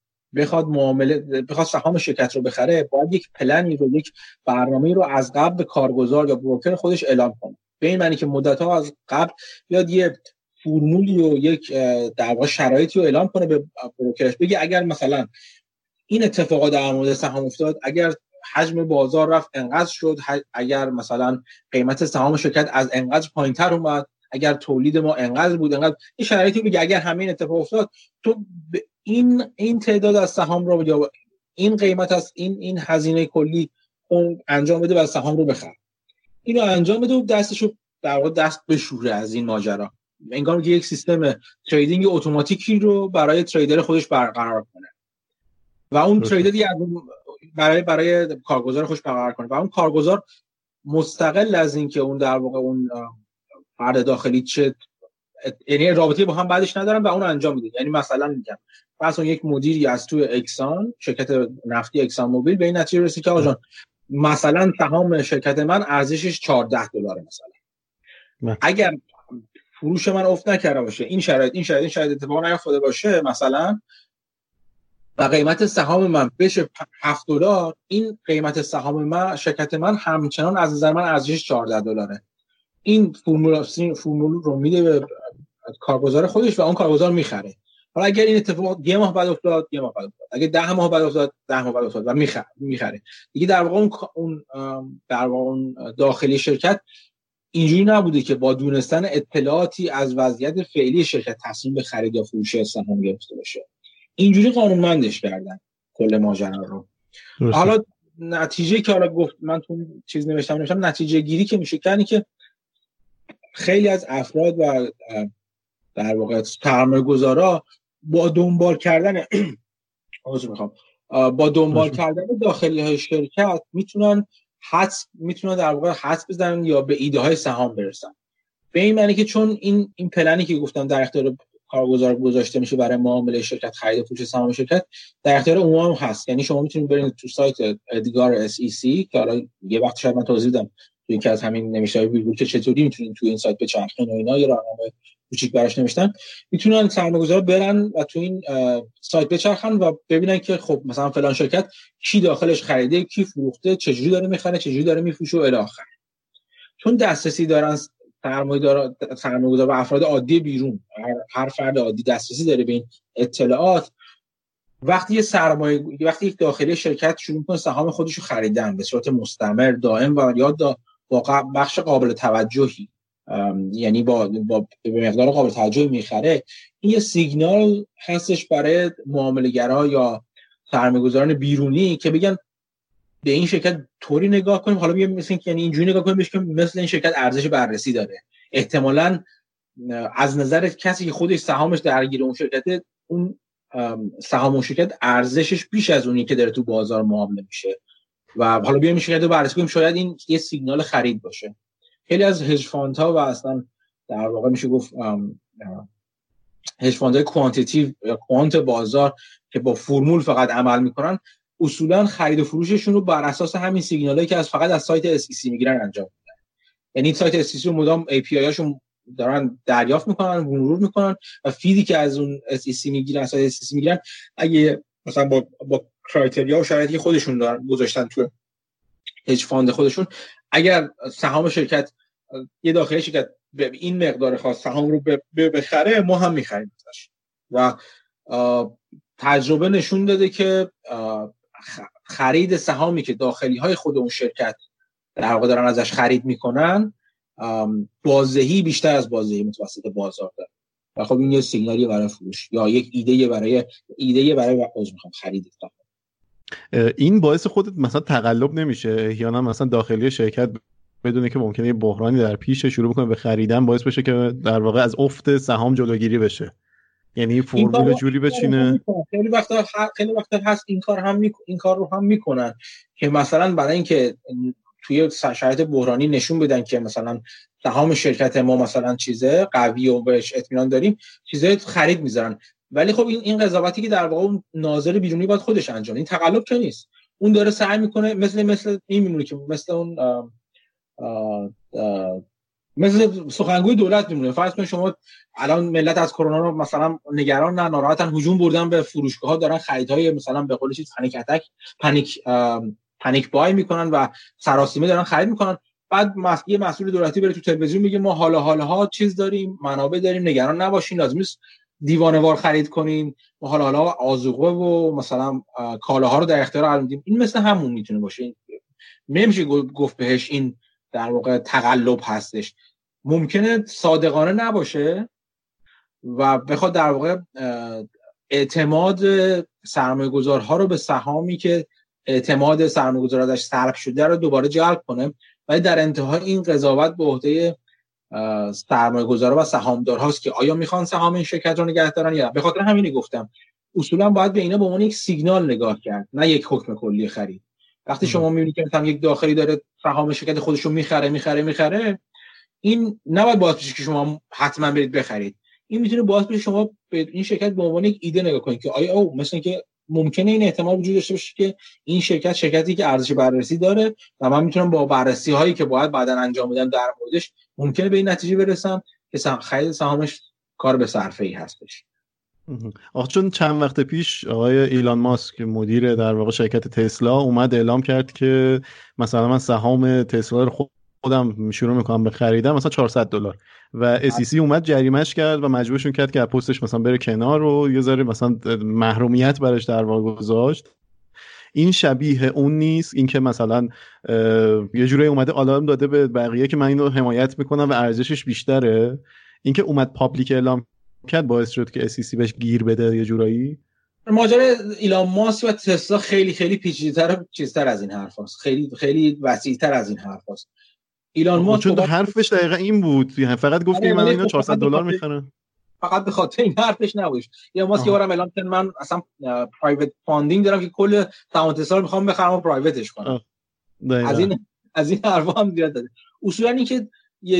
بخواد سهام شرکت رو بخره، باید یک پلنی رو، یک برنامه‌ای رو از قبل به کارگزار یا بروکر خودش اعلام کنه. به این معنی که مدت‌ها از قبل بیاد یه فرمولی و یک در واقع شرایطی رو اعلام کنه به بروکرش، بگه اگر مثلا این اتفاقات در مورد سهام افتاد، اگر حجم بازار رفت انقدر شد، اگر مثلا قیمت سهام شرکت از انقدر پایین‌تر اومد، اگر تولید ما انقدر بود، انقدر، این شرایطی بگه اگر همین اتفاق افتاد تو این تعداد از سهام رو یا این قیمت از این هزینه کلی انجام بده و سهام رو بخر. اینو انجام بده و دستشو در واقع دست بشوره از این ماجرا. انگار که یک سیستم تریدینگ اتوماتیکی رو برای تریدر خودش برقرار کنه و اون تریدر دیگه برای کارگزار خودش برقرار کنه و اون کارگزار مستقل از این که اون در واقع اون فرد داخلی چه یعنی رابطه با هم بعدش ندارن و اون انجام میده. یعنی مثلا میگم مثلا یک مدیری از تو اکسان، شرکت نفتی اکسان موبیل، به این نتیجه رسید که آقا جان مثلا سهام شرکت من ارزشش $14 مثلا، اگر فروش من افت نکرده باشه، این شرایط اتفاق نیفتاده باشه، مثلا و قیمت سهام من بشه $7، این قیمت سهام من، شرکت من همچنان از نظر من ارزشش $14. این فرمول رو میده به کارگزار خودش و اون کارگزار میخره. حالا اگر این اتفاق یه ماه بعد افتاد، اگه 10 ماه بعد افتاد، 10 ماه بعد افتاد و میخره دیگه. در واقع اون داخلی شرکت اینجوری نبوده که با دونستن اطلاعاتی از وضعیت فعلی شرکت تصمیم به خرید یا فروش سهام گرفته باشه. اینجوری قانونمندش کردن کل ماجرا رو. حالا نتیجه که حالا گفت من تو چیز نوشتم نتیجه گیری که میشه کنی که خیلی از افراد و در واقع سرمایه‌گذارا با دنبال کردن داخلی شرکت میتونن در واقع حدس بزنن یا به ایده های سهام برسن. به این معنی که چون این پلنی که گفتم در اختیار کارگزار گذاشته میشه برای معامله شرکت، خرید و فروش سهام شرکت در اختیار عموم هست. یعنی شما میتونید برید تو سایت ادگار SEC که حالا یه وقت شاید من توضیح دادم تو یکی از همین نوشته‌های ویدیو که چطوری میتونید تو این سایت بچرخین و اینا، یه راهنمای کوچیک براش نوشتن. میتونن سرمایه‌گذارا برن و تو این سایت بچرخن و ببینن که خب مثلا فلان شرکت کی داخلش خریده، کی فروخته، چجوری داره میخره، چجوری داره میفروشه و الی آخر. چون دسترسی دارن سرمایه‌گذار و افراد عادی بیرون، هر فرد عادی دسترسی داره به این اطلاعات. وقتی یک داخلی شرکت شروع می‌کنه سهام خودش رو خریدن به صورت مستمر، دائم و یا با بخش قابل توجهی، یعنی با به مقدار قابل توجهی میخره، این یه سیگنال هستش برای معامله‌گرا یا سرمایه‌گذاران بیرونی که بگن به این شرکت طوری نگاه کنیم، حالا بیایم مثلا یعنی اینجوری نگاه کنیم که مثل این شرکت ارزش بررسی داره. احتمالاً از نظر کسی که خودش سهامش درگیر اون شرکته، اون سهام اون شرکت ارزشش بیش از اونی که داره تو بازار معامله میشه و حالا بیایم شرکت رو بررسی کنیم، شاید این یه سیگنال خرید باشه. خیلی از هج فاندها و اصلا در واقع میشه گفت هج فاندهای کوانتیتیو یا کوانت بازار که با فرمول فقط عمل میکنن، اصولا خرید و فروششون رو بر اساس همین سیگنالایی که فقط از سایت SEC میگیرن انجام میدن. یعنی سایت SEC رو مدام API هاشون دارن دریافت میکنن، مرور میکنن و فیدی که از اون SEC میگیرن، سایت SEC میگیرن، اگه مثلا با کرایتریا و شرایطی خودشون دارن گذاشتن تو هج فاند خودشون، اگر سهام شرکت یه داخلی شرکت به این مقدار خاص سهام رو بخره، ما هم میخریم ازش. و تجربه نشون داده که خرید سهامی که داخلی های خود اون شرکت در واقع دارن ازش خرید میکنن، بازدهی بیشتر از بازدهی متوسط بازار داره. و خب این یه سیگنالی برای فروش یا یک ایده برای خرید. این باعث خودت مثلا تقلب نمیشه یا نه مثلا داخلی شرکت بدونه که ممکنه یه بحرانی در پیش شروع کنه به خریدن، باعث بشه که در واقع از افت سهام جلوگیری بشه؟ یعنی فرمول جوری بچینه. خیلی وقتا هست این کار رو هم میکنن که مثلا برای اینکه توی شرایط بحرانی نشون بدن که مثلا سهام شرکت ما مثلا چیزه قوی و بهش اطمینان داریم، چیزای خرید میذارن. ولی خب این قضاوتی که در واقع اون ناظر بیرونی باید خودش انجام، این تقلب که نیست. اون داره سعی میکنه مثل این میمونه که مثل اون مثل سخنگوی دولت میمونه. فرض کنید شما الان ملت از کرونا رو مثلا نگران نه ناراحتن، هجوم بردن به فروشگاه‌ها، دارن خریدهای مثلا به قول چیز پانیک بای میکنن و سراسیمه دارن خرید میکنن. بعد یه مسئول دولتی بره تو تلویزیون میگه ما حالا چیز داریم، منابع داریم، نگران نباشین، لازم نیست دیوانه‌وار خرید کنین، ما حالا آذوقه و مثلا کالاها رو در اختیار قرار میدیم. این مثل همون میتونه باشه. نمیشه گفت بهش این در واقع تقلب هستش. ممکنه صادقانه نباشه و بخواد در واقع اعتماد سرمایه‌گذارها رو به سهامی که اعتماد سرمایه‌گذار ازش سلب شده رو دوباره جلب کنه، ولی در انتها این قضاوت به عهده سرمایه‌گذارها و سهامدارهاست که آیا میخوان سهام این شرکت رو نگه دارن یا نه. به خاطر همینی گفتم اصولا باید به اینا به عنوان یک سیگنال نگاه کرد، نه یک حکم کلی خرید. وقتی شما میبینید که مثلا یک داخلی داره سهام شرکت خودش رو میخره، این نباید باعث بشه که شما حتما برید بخرید. این میتونه باعث بشه شما به این شرکت به عنوان یک ایده نگاه کنید که آیا مثلا که ممکنه این احتمال وجود داشته باشه که این شرکتی که ارزش بررسی داره و من میتونم با بررسی هایی که باید بعداً انجام بدم در موردش ممکنه به این نتیجه برسم که خرید سهامش کار به صرفه ای هستش. آخه چون چند وقت پیش آقای ایلان ماسک مدیر در واقع شرکت تسلا اومد اعلام کرد که مثلا من سهام تسلا رو خودم شروع میکنم به خریدن مثلا $400 و SEC اومد جریمهش کرد و مجبورشون کرد که از پستش مثلا بره کنار و یه ذره مثلا محرومیت براش در واقع گذاشت. این شبیه اون نیست، این که مثلا یه جوری اومده آلارم داده به بقیه که من اینو حمایت میکنم و ارزشش بیشتره. این که اومد پابلیک اعلام کرد باعث شد که SEC بهش گیر بده یه جورایی. ماجرا ایلان ماسک و تسلا خیلی خیلی پیچیده‌تر و چیزتر از این حرفاست، خیلی خیلی وسیع‌تر از این حرفاست. ایلان ماسک چون حرفش دقیقاً این بود، فقط گفت که من اینا $400 میخرم. فقط به خاطر این حرفش نبود. ایلان ماسک یه بارم اعلام کرد من اصلا پرایوت فاندینگ دارم که کل سهام تسلا رو میخوام بخرم و پرایوتش کنم. از این حرفا هم زیاد داده. اصولا این که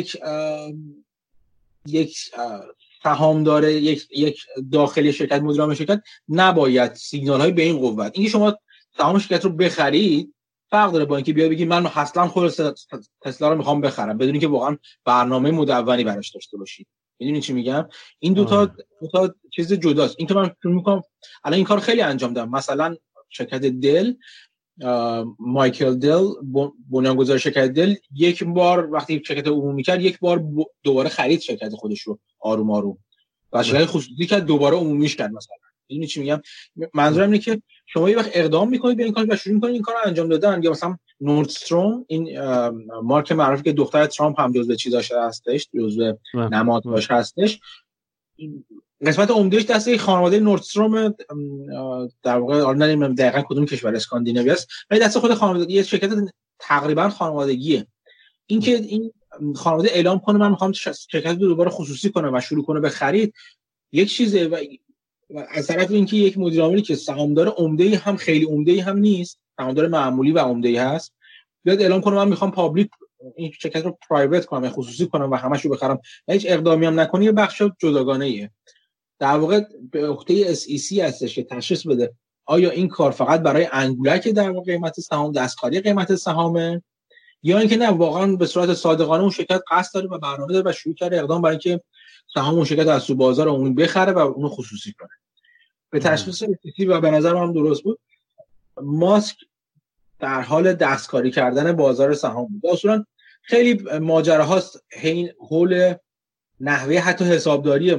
یک سهامدار یک داخلی شرکت، مدیر عامل شرکت نباید سیگنال های به این قوت اینکه شما سهام شرکت رو بخرید فرق داره با اینکه بیای بگی من اصلا خود تسلا رو میخوام بخرم بدون اینکه واقعا برنامه مدونی براش داشته باشید. میدونید چی میگم؟ این دو تا چیز جداست. این که من فکر میکنم الان این کار خیلی انجام دادم. مثلا شرکت دل، مایکل دل بنیانگذار شرکت دل یک بار وقتی شرکت عمومی کرد یک بار دوباره خرید شرکت خودش رو آروم آروم و شرکت خصوصی کرد دوباره عمومیش کرد. مثلا میدونی چی میگم؟ منظورم اینه که شما یه وقت اقدام میکنید به این کار و شروع میکنید این کارو انجام دادن. یا مثلا نوردستروم، این مارک معروفی که دختر ترامپ هم جزو چیزاش هستش، جزو نمادهاش هستش، قسمت عمدهش دست خانواده نوردستروم در واقع نمیدونم دقیقاً کدوم کشور اسکاندیناوی است ولی دست خود خانواده یه شرکت تقریبا خانوادگیه. این که این خانواده اعلام کنه من میخوام شرکت رو دوباره خصوصی کنم و شروع کنه به خرید یک چیزه و از طرف اینکه یک مدیر عاملی که سهامدار عمده‌ای هم خیلی عمده‌ای هم نیست، سهامدار معمولی و عمده‌ای هست، بیاد اعلام کنه من میخوام پابلیک این شرکت رو پرایوت کنم یا خصوصی کنم و همش رو بخرم و هیچ اقدامی هم نکنی، یه بخش جداگانه‌ایه. در واقع به عهده SEC هستش که تشخیص بده آیا این کار فقط برای انگولک در واقع قیمت سهام، دستکاری قیمت سهامه، یا اینکه نه واقعا به صورت صادقانه اون شرکت قصد داره و برنامه داره و شروع کرده اقدام برای اینکه سهام اون شرکت از تو بازار عمومی بخره و اون رو خصوصی کنه. به تشخیص SEC و به نظر من درست بود. ماسک در حال دستکاری کردن بازار سهام بود. اصولا خیلی ماجراهاست حول نحوه حتی حسابداری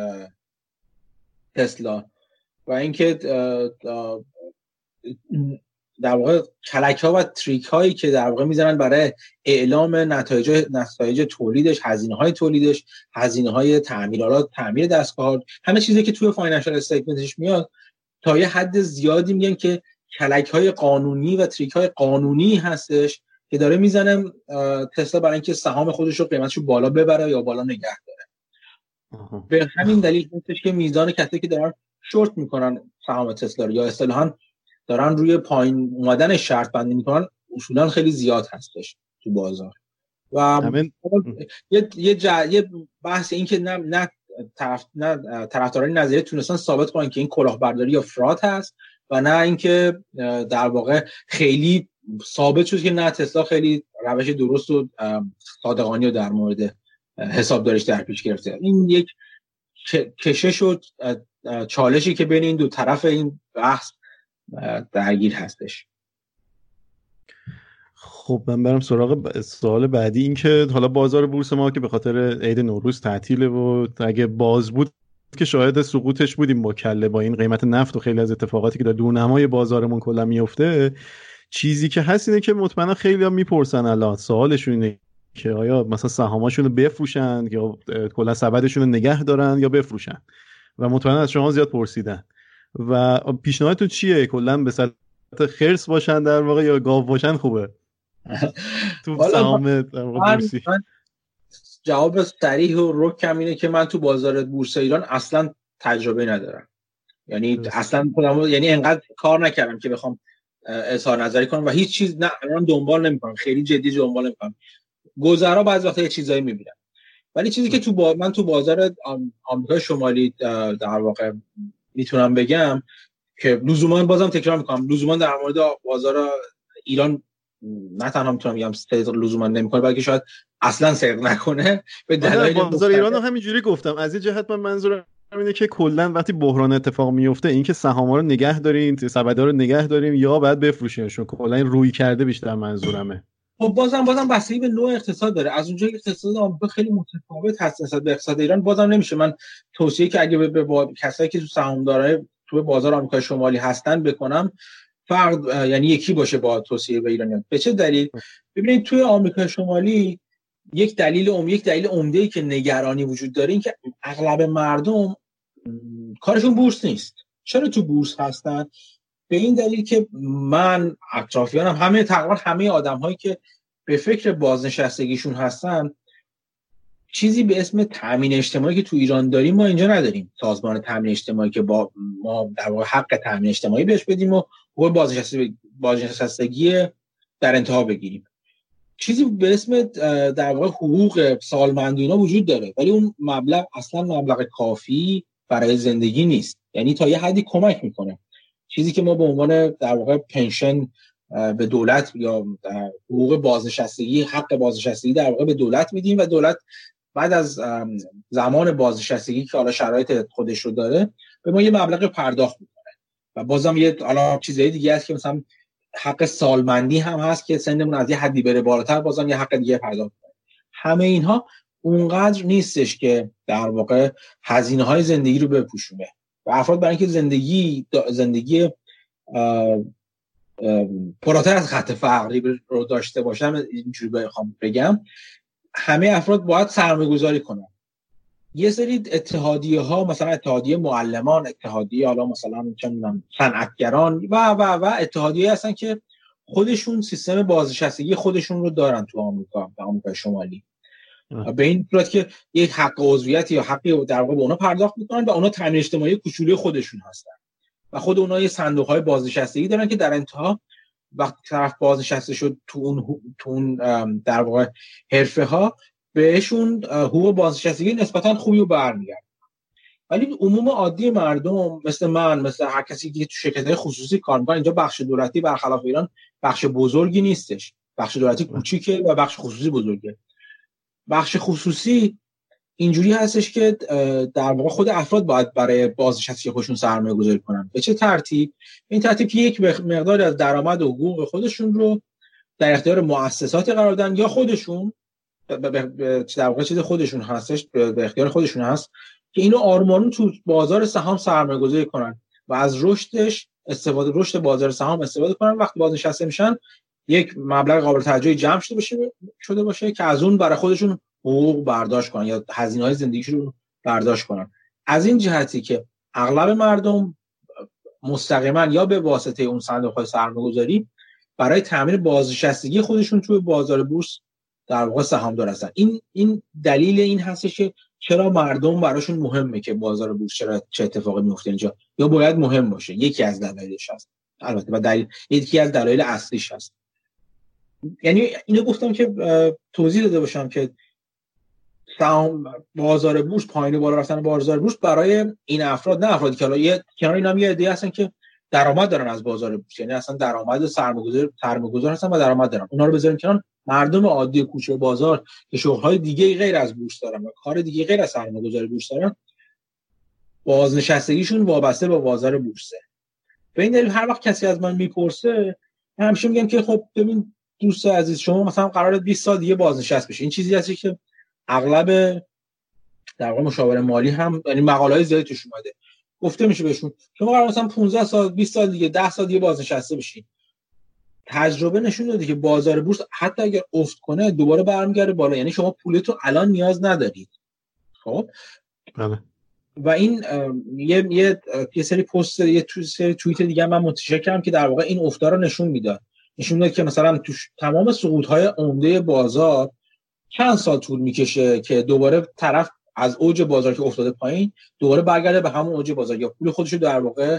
تسلا و اینکه در واقع کلک‌ها و تریک‌هایی که در واقع میزنن برای اعلام نتایج تولیدش، هزینه‌های تولیدش، هزینه‌های تعمیر دستگاه، همه چیزی که توی فاینانشال استیتمنتش میاد تا یه حد زیادی میگن که کلک‌های قانونی و تریک‌های قانونی هستش که داره میزنه تسلا برای اینکه سهام خودش رو قیمتش رو بالا ببره یا بالا نگه داره. به همین دلیل هستش که میزان کسایی که دارن شورت میکنن سهام تسلا یا اصطلاحاً دارن روی پایین اومدن شرط بندی میکنن اصولاً خیلی زیاد هستش تو بازار. و یه بحث این که نه طرفداران نظریه تونستن ثابت کنن که این کلاهبرداری یا فراد هست و نه اینکه در واقع خیلی ثابت شد که نه تسلا خیلی روش درست و صادقانه در مورد حسابداریش در پیش گرفته. این یک کشش و چالشی که بین این دو طرف این بحث درگیر هستش. خب من برم سراغ سوال بعدی. این که حالا بازار بورس ما که به خاطر عید نوروز تعطیله و اگه باز بود که شاهد سقوطش بودیم با کله با این قیمت نفت و خیلی از اتفاقاتی که در دورنمای بازارمون کلا میفته. چیزی که هست اینه که مطمئنا خیلی‌ها میپرسن الان سوالشون اینه که آیا مثلا سهاماشون رو بفروشن یا کلا سبدشون رو نگه دارن یا بفروشن و مطمئنا از شما زیاد پرسیدن و پیشنهادتون چیه؟ کلا به صورت خرس باشن در واقع یا گاو باشن خوبه تو سهام در واقع بورسی؟ جواب صریح و رکم اینه که من تو بازار بورس ایران اصلا تجربه ندارم. یعنی اصلا خودم یعنی انقدر کار نکردم که بخوام اظهار نظری کنم و هیچ چیز نه الان دنبال نمی‌کنم، خیلی جدی دنبال نمی‌کنم. گذرا بعضی وقتا یه چیزایی می‌بینم ولی چیزی که من تو بازار آمریکای شمالی در واقع میتونم بگم که لزوما بازم تکرار می‌کنم لزوما در مورد بازار ایران نه تنها میتونم بگم صدق لزوما نمی‌کنه بلکه شاید اصلا صدق نکنه به دلایل بازار ایران رو همینجوری گفتم. از این جهت من منظورم اینه که کلا وقتی بحران اتفاق میفته این که سهام‌ها رو نگه دارین، سبدا رو نگه داریم یا بعد بفروشینشون، کلا این روی کرده بیشتر منظورمه. خب بازم بستگی به نوع اقتصاد داره. از اونجایی که اقتصاد آمریکا خیلی متفاوت هست نسبت به اقتصاد ایران، بازم نمیشه من توصیه که اگه به کسایی که تو سهامدارای تو بازار آمریکای شمالی هستن بکنم فرق، یعنی یکی باشه با توصیه به ایرانیان. به چه دلیل؟ ببینید توی آمریکای شمالی یک دلیل عمده‌ای که نگرانی وجود داره این که اغلب مردم کارشون بورس نیست. چرا تو بورس هستن؟ به این دلیل که من اطرافیانم تقریبا همه آدم‌هایی که به فکر بازنشستگیشون هستن، چیزی به اسم تامین اجتماعی که تو ایران داریم ما اینجا نداریم. سازمان تامین اجتماعی که با ما در واقع حق تامین اجتماعی بهش بدیم و حقوق بازنشستگی در انتها بگیریم. چیزی به اسم در واقع حقوق سالمندی اینا وجود داره، ولی اون مبلغ اصلا مبلغ کافی برای زندگی نیست. یعنی تا یه حدی کمک میکنه. چیزی که ما به عنوان در واقع پنشن به دولت یا حقوق بازنشستگی، حق بازنشستگی در واقع به دولت میدیم و دولت بعد از زمان بازنشستگی که حالا شرایط خودش رو داره به ما یه مبلغ پرداخت میکنه. و بازم یه حالا چیزای دیگه هست که مثلا حق سالمندی هم هست که سنمون از یه حدی بره بالاتر بازم یه حق دیگه پرداخت کنه. همه اینها اونقدر نیستش که در واقع هزینه‌های زندگی رو بپوشونه و افراد برای اینکه زندگی بالاتر از خط فقری رو داشته باشن، اینجوری بخوام بگم، همه افراد باید سرمایه‌گذاری کنن. یه سری اتحادیه‌ها، مثلا اتحادیه معلمان، اتحادیه حالا مثلا صنعتگران و اتحادیه هستن که خودشون سیستم بازنشستگی خودشون رو دارن تو آمریکا شمالی. به این صورت که یک حق عضویت یا حقی در واقع به اونا پرداخت میکنن و اونا تامین اجتماعی کوچولی خودشون هستن و خود اونا یه صندوق‌های بازنشستگی دارن که در انتها وقتی طرف بازنشسته شد تو اون در واقع حرفه‌ها بهشون حقوق بازنشستگی نسبتاً خوبی رو برمیگرده. ولی عموم عادی مردم مثل من، مثل هر کسی که تو شرکت‌های خصوصی کار می‌کنه، اینجا بخش دولتی برخلاف ایران بخش بزرگی نیستش. بخش دولتی کوچیکه و بخش خصوصی بزرگه. بخش خصوصی اینجوری هستش که در واقع خود افراد باید برای بازنشستگی خودشون سرمایه‌گذاری کنن. به چه ترتیب؟ این ترتیب که یک مقداری از درآمد و حقوق خودشون رو در اختیار مؤسساتی قرار بدن یا خودشون در واقع چیز خودشون هستش، به اختیار خودشون هست که اینو آروم تو بازار سهام سرمایه‌گذاری کنن و از رشد بازار سهام استفاده کنن. وقتی بازنشسته میشن یک مبلغ قابل توجهی جمع شده باشه که از اون برای خودشون حقوق برداشت کنن یا هزینه‌های زندگیشون رو برداشت کنن. از این جهتی که اغلب مردم مستقیما یا به واسطه اون صندوق‌های سرمایه‌گذاری برای تامین بازنشستگی خودشون توی بازار بورس در واقع سهامدار هستن. این دلیل این هستش که چرا مردم براشون مهمه که بازار بورس چه اتفاقی میفته اینجا، یا باید مهم باشه. یکی از دلایلش هست، البته و یکی از دلایل اصلیش هست. یعنی اینو گفتم که توضیح داده باشم که بازار بورس، پایین بالا رفتن بازار بورس برای این افراد، نه افرادی که حالا یه کنار اینا هم یه عده هستن که درآمد دارن از بازار بورس، یعنی اصلا درآمد سرمایه‌گذار هستن و درآمد دارن، اونا رو بذاریم کنار. مردم عادی کوچه بازار که شغل‌های دیگه غیر از بورس دارن و کار دیگه غیر از سرمایه‌گذاری بورس دارن، بازنشستگیشون وابسته به بازار بورسه. به این دلیل هر وقت کسی از من میپرسه، من همیشه میگم که خب ببین دوست عزیز، شما مثلا قراره 20 سال دیگه بازنشسته بشی. این چیزی هستی که اغلب در واقع مشاور مالی هم، یعنی مقاله‌های زیادی توش اومده، گفته میشه بهشون شما قراره مثلا 15 سال 20 سال دیگه 10 سال دیگه بازنشسته بشی. تجربه نشون داده که بازار بورس حتی اگر افت کنه دوباره برمیگرده بالا، یعنی شما پولتو الان نیاز ندارید. خب بله. و این یه سری پست، یه سری توییت دیگه من منتشر کردم که در واقع این افت رو نشون میداد که مثلا تو تمام سقوط‌های عمده بازار چند سال طول میکشه که دوباره طرف از اوج بازار که افتاده پایین دوباره برگرده به همون اوج بازار یا پول خودشو در واقع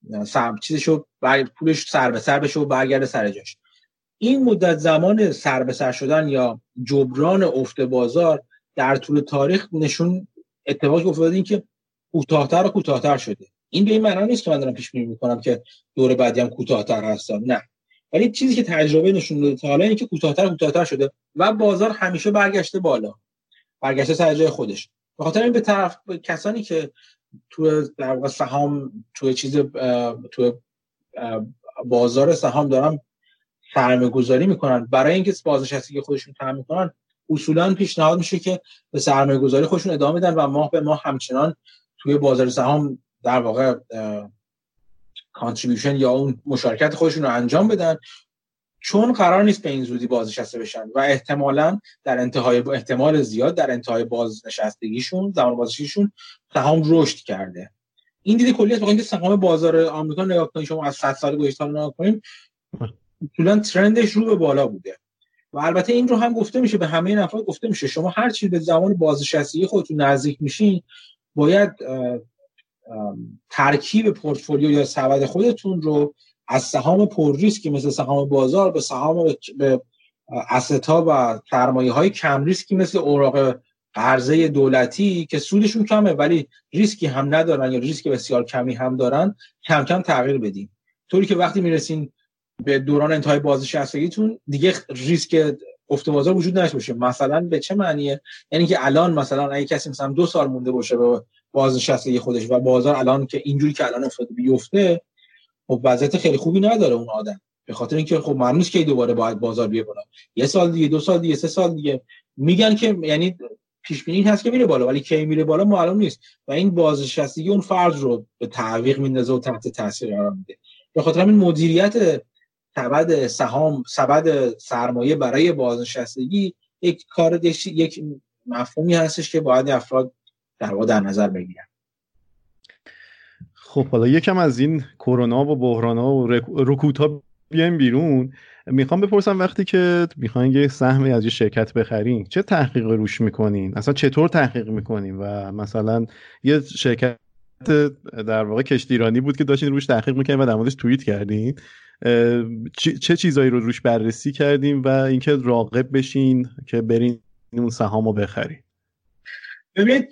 پولش سر به سر بشه و برگرده سر جاش. این مدت زمان سر به سر شدن یا جبران افت بازار در طول تاریخ نشون اتفاقی افتاده این که کوتاه‌تر و کوتاه‌تر شده. این به این معنی نیست که من دارم پیش بینی می‌کنم که دور بعدی هم کوتاه‌تر هست، نه، ولی چیزی که تجربه نشون داده تا حالا اینه که کوتاه‌تر شده و بازار همیشه برگشته بالا، برگشته سر جای خودش. به خاطر این به طرف کسانی که تو در واقع سهام تو بازار سهام دارن سرمایه‌گذاری میکنن، برای اینکه بازنشستگی خودشون تامین میکنن اصولا پیشنهاد میشه که به سرمایه‌گذاری خودشون ادامه بدن و ماه به ماه همچنان توی بازار سهام در واقع کانتریبیوشن یا اون مشارکت خودشون رو انجام بدن، چون قرار نیست به این زودی بازنشسته بشن و احتمالاً احتمال زیاد در انتهای بازنشستگیشون، زمان بازنشستگیشون سهام رشد کرده. این دید کلی است. اینکه سهام بازار آمریکا نگاه کنید، شما از 100 سال گذشته نگاه کنید، اصولاً ترندش رو به بالا بوده. و البته این رو هم گفته میشه، به همه افراد گفته میشه، شما هر چی به زمان بازنشستگی خودتون نزدیک میشین باید ترکیب پورتفولیو یا سبد خودتون رو از سهام پر ریسکی مثل سهام بازار به سهام به اسطا و سرمایه‌های کم ریسکی مثل اوراق قرضه دولتی که سودشون کمه ولی ریسکی هم ندارن یا ریسک بسیار کمی هم دارن کم کم تغییر بدین، طوری که وقتی میرسین به دوران انتهای بازنشستگیتون دیگه ریسک افت بازار وجود نداشته باشه. مثلا به چه معنیه؟ یعنی که الان مثلا اگه کسی مثلا 2 سال مونده باشه به بازنشستگی خودش و بازار الان که اینجوری که الان افتاده بیفته، خب وضعیت خیلی خوبی نداره اون آدم، به خاطر اینکه خب معلومه که دوباره باید بازار بیاد بالا، 1 سال دیگه 2 سال دیگه 3 سال دیگه میگن که یعنی پیش بینی هست که میره بالا، ولی کی میره بالا معلوم نیست و این بازنشستگی اون فرد رو به تعویق میندازه و تحت تاثیر قرار میده. به خاطر همین مدیریت سبد سهام، سبد سرمایه برای بازنشستگی یک کار، یک مفهومی هستش که باید افراد در واقع در نظر بگیرن. خب حالا یکم از این کرونا و بحران‌ها و رکودها بیایم بیرون. میخوام بپرسم وقتی که میخواین یه سهمی از یه شرکت بخرین چه تحقیق روش میکنین؟ اصلا چطور تحقیق میکنین؟ و مثلا یه شرکت در واقع کشتیرانی بود که داشتین روش تحقیق میکنین و در موردش توییت کردین، چه چیزایی رو روش بررسی کردین و اینکه راغب بشین که برین اون سهامو بخرین؟ ببینید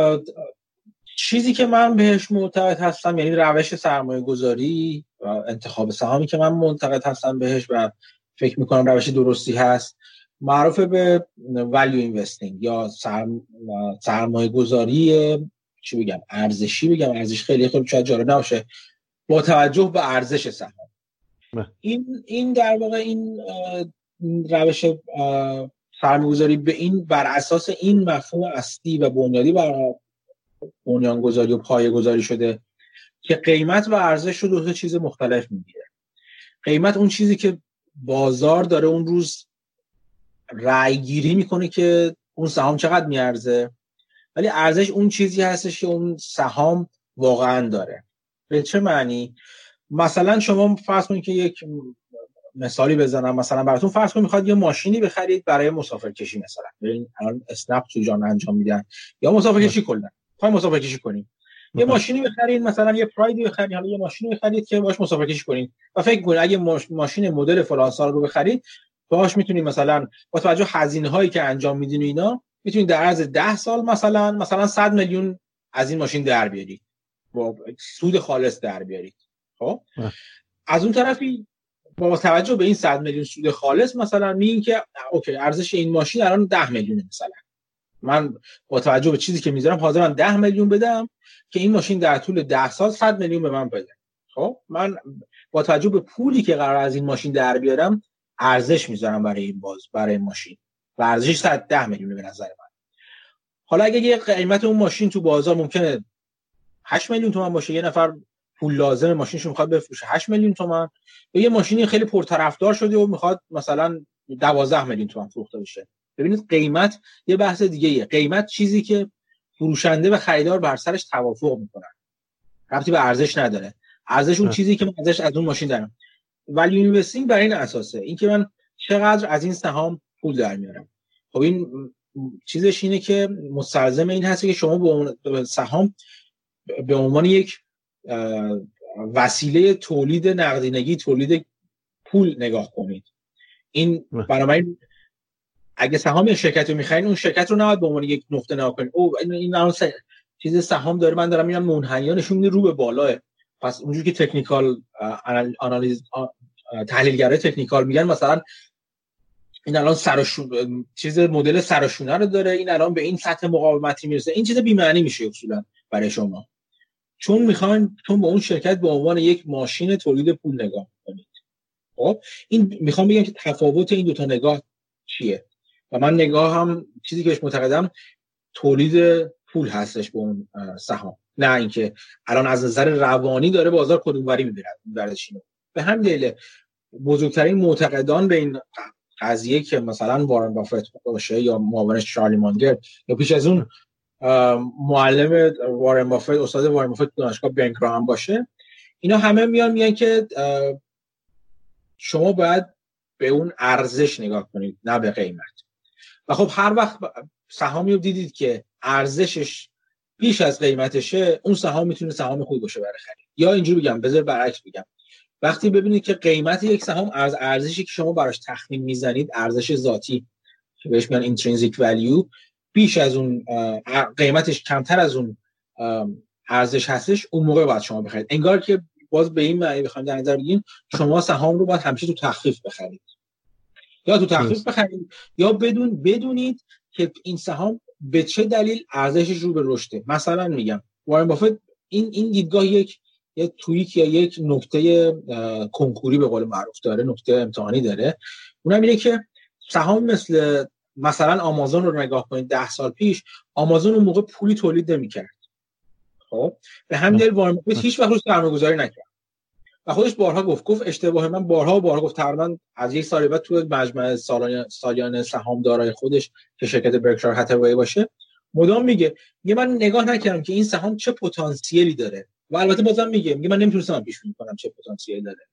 چیزی که من بهش معتقد هستم، یعنی روش سرمایه گذاری و انتخاب سهامی که من معتقد هستم بهش و فکر میکنم روش درستی هست، معروف به value investing یا سرمایه گذاری چی بگم، ارزشی بگم، ارزش خیلی شاید جالب نباشه، با توجه به ارزش سهام. این در واقع این روش سرمایه گذاری بر اساس این مفهوم اصلی و بنیادی برای بنیانگذاری و پایه گذاری شده که قیمت و ارزش رو 2 چیز مختلف میگیره. قیمت اون چیزی که بازار داره اون روز رأی گیری میکنه که اون سهام چقدر میارزه، ولی ارزش اون چیزی هستش که اون سهام واقعا داره. به چه معنی؟ مثلا شما فرض کنید که یک مثالی بزنم، مثلا براتون فرض کنید میخواد یه ماشینی بخرید برای مسافرکشی، مثلا ببین الان اسنپ تو جان انجام میدن یا مسافرکشی کلا میخواید مسافرکشی کنید، یه ماشینی بخرید، مثلا یه پرایدی بخرید، حالا یه ماشینی بخرید که باهاش مسافرکشی کنید و فکر کنید اگه ماشین مدل فلان سال رو بخرید باهاش میتونید مثلا با توجه هزینه‌هایی که انجام میدین و اینا میتونید در عرض 10 سال مثلا 100 میلیون از این ماشین در بیارید، با سود خالص در بیارید. خب از اون طرفی با توجه به این 100 میلیون سود خالص مثلا میگین که اوکی ارزش این ماشین الان 10 میلیونه، مثلا من با توجه به چیزی که میذارم حاضرم 10 میلیون بدم که این ماشین در طول 10 سال 100 میلیون به من بده. خب من با توجه به پولی که قرار از این ماشین در بیارم ارزش میذارم برای ماشین و ارزشش 110 میلیونه به نظر من. حالا اگه یه قیمت اون ماشین تو بازار ممکنه 8 میلیون تومان باشه، یه نفر پول لازم ماشینشو میخواد بفروشه 8 میلیون تومان، یا یه ماشینی خیلی پرطرفدار شده و میخواد مثلا 12 میلیون تومان فروخته بشه. ببینید قیمت یه بحث دیگه‌ایه. قیمت چیزی که فروشنده و خریدار بر سرش توافق میکنن، ربطی به ارزش نداره. ارزش اون چیزی که من ازش از اون ماشین دارم. ولی اینوستینگ برای این اساسه، این که من چقدر از این سهام پول در میارم. خب این چیزش اینه که مستلزم این هست که شما به سهام به عنوان یک وسیله تولید نقدینگی، تولید پول نگاه کنید. این بنابراین اگه سهام شرکت رو می‌خرید، اون شرکت رو نباید به عنوان یک نقطه نگاه کنید. این الان چیز سهام داره، من دارم میگم منحنی‌ها نشون میده رو به بالاه. پس اونجوری که تکنیکال آنالیز تحلیلگرای تکنیکال میگن مثلا این الان چیز مدل سرشونه رو داره، این الان به این سطح مقاومتی میرسه، این چیز بی معنی میشه اصولا برای شما. چون به اون شرکت به عنوان یک ماشین تولید پول نگاه کنید. خب این میخوام بگم که تفاوت این دو تا نگاه چیه و من نگاهم چیزی که بهش معتقدم تولید پول هستش به اون سهام، نه اینکه الان از نظر روانی داره بازار کدوموری میبردشینو. به هم دلیل بزرگترین معتقدان به این قضیه که مثلا وارن بافت باشه یا معاونش چارلی مانگر یا پیش از اون معلم وارن بافت، استاد وارن بافت دانشگاه بنکراهام باشه، اینا همه میگن که شما باید به اون ارزش نگاه کنید نه به قیمت. و خب هر وقت سهامی رو دیدید که ارزشش بیش از قیمتشه، اون سهام میتونه سهام خوبی باشه برای خرید. یا اینجوری بگم، بذار برعکس بگم، وقتی ببینید که قیمت یک سهام از ارزشی که شما براش تخمین میزنید، ارزش ذاتی که بهش میگن intrinsic value، بیش از اون قیمتش کمتر از اون ارزش هستش، اون موقع باید شما بخرید. انگار که باز به این معنی بخوایم در نظر بگیریم شما سهام رو باید همیشه تو تخفیف بخرید، یا تو تخفیف بخرید یا بدونید که این سهام به چه دلیل ارزشش رو به رشده. مثلا میگم وارن بافت این دیدگاه یک توییک یا یک نکته کنکوری به قول معروف داره، نکته امتحانی داره. اونم اینه که سهام مثلا آمازون رو نگاه کنید 10 سال پیش، آمازون اون موقع پولی تولید نمی‌کرد. خب به همین دلیل وارن بافت هیچ وقت روش سرمایه‌گذاری نکرد و خودش بارها گفت اشتباه من بارها گفت. تقریبا از یک سال بعد تو مجمع سالیانه سهامدارای خودش که شرکت برکشایر هاتاوی باشه مدام میگه من نگاه نکردم که این سهام چه پتانسیلی داره و البته بازم میگه من نمیتونستم پیش بینی کنم چه پتانسیلی داره.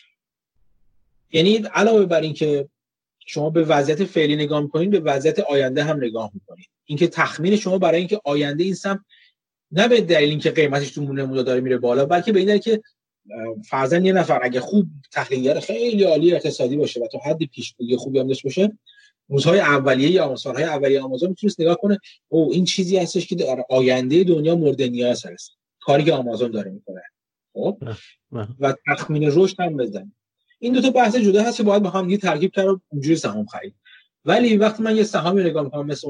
یعنی علاوه بر این که شما به وضعیت فعلی نگاه میکنید، به وضعیت آینده هم نگاه میکنید. اینکه تخمین شما برای اینکه آینده این سهم نه به دلیل اینکه قیمتش تو نمود داره میره بالا، بلکه به این دلیل که فرضاً یه نفر اگه خوب تحلیلگر خیلی عالی اقتصادی باشه و تا حدی پیش‌بینی خوبی هم داشته باشه، روزهای اولیه یا سالهای اولیه آمازون میتونست نگاه کنه این چیزی هستش که در آینده دنیا مورد نیاز هست، کاری که آمازون داره میکنه. خب و تخمین رشد هم بزنه. این دو تا بحث جدا هست که باید با هم دیگه ترکیب کرد و اونجوری سهام خرید. ولی وقتی من یه سهامی نگاه میکنم مثل اون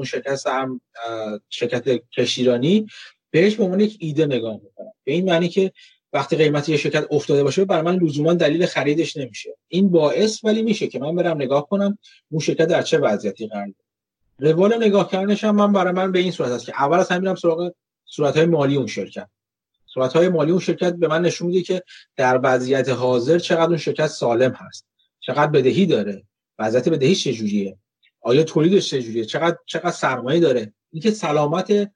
شرکت کشتیرانی، بهش به عنوان یک ایده نگاه میکنم، به این معنی که وقتی قیمت یه شرکت افتاده باشه برای من لزوما دلیل خریدش نمیشه. این باعث ولی میشه که من برم نگاه کنم اون شرکت در چه وضعیتی قرار داره. روال نگاه کردنش هم برای من به این صورت است که اول از همه میرم سراغ صورت‌های مالی اون شرکت. صورت‌های مالی اون شرکت به من نشون میده که در وضعیت حاضر چقدر اون شرکت سالم هست، چقدر بدهی داره، وضعیت بدهیش چجوریه، آیا تولیدش چجوریه، چقدر سرمایه داره. اینکه سلامت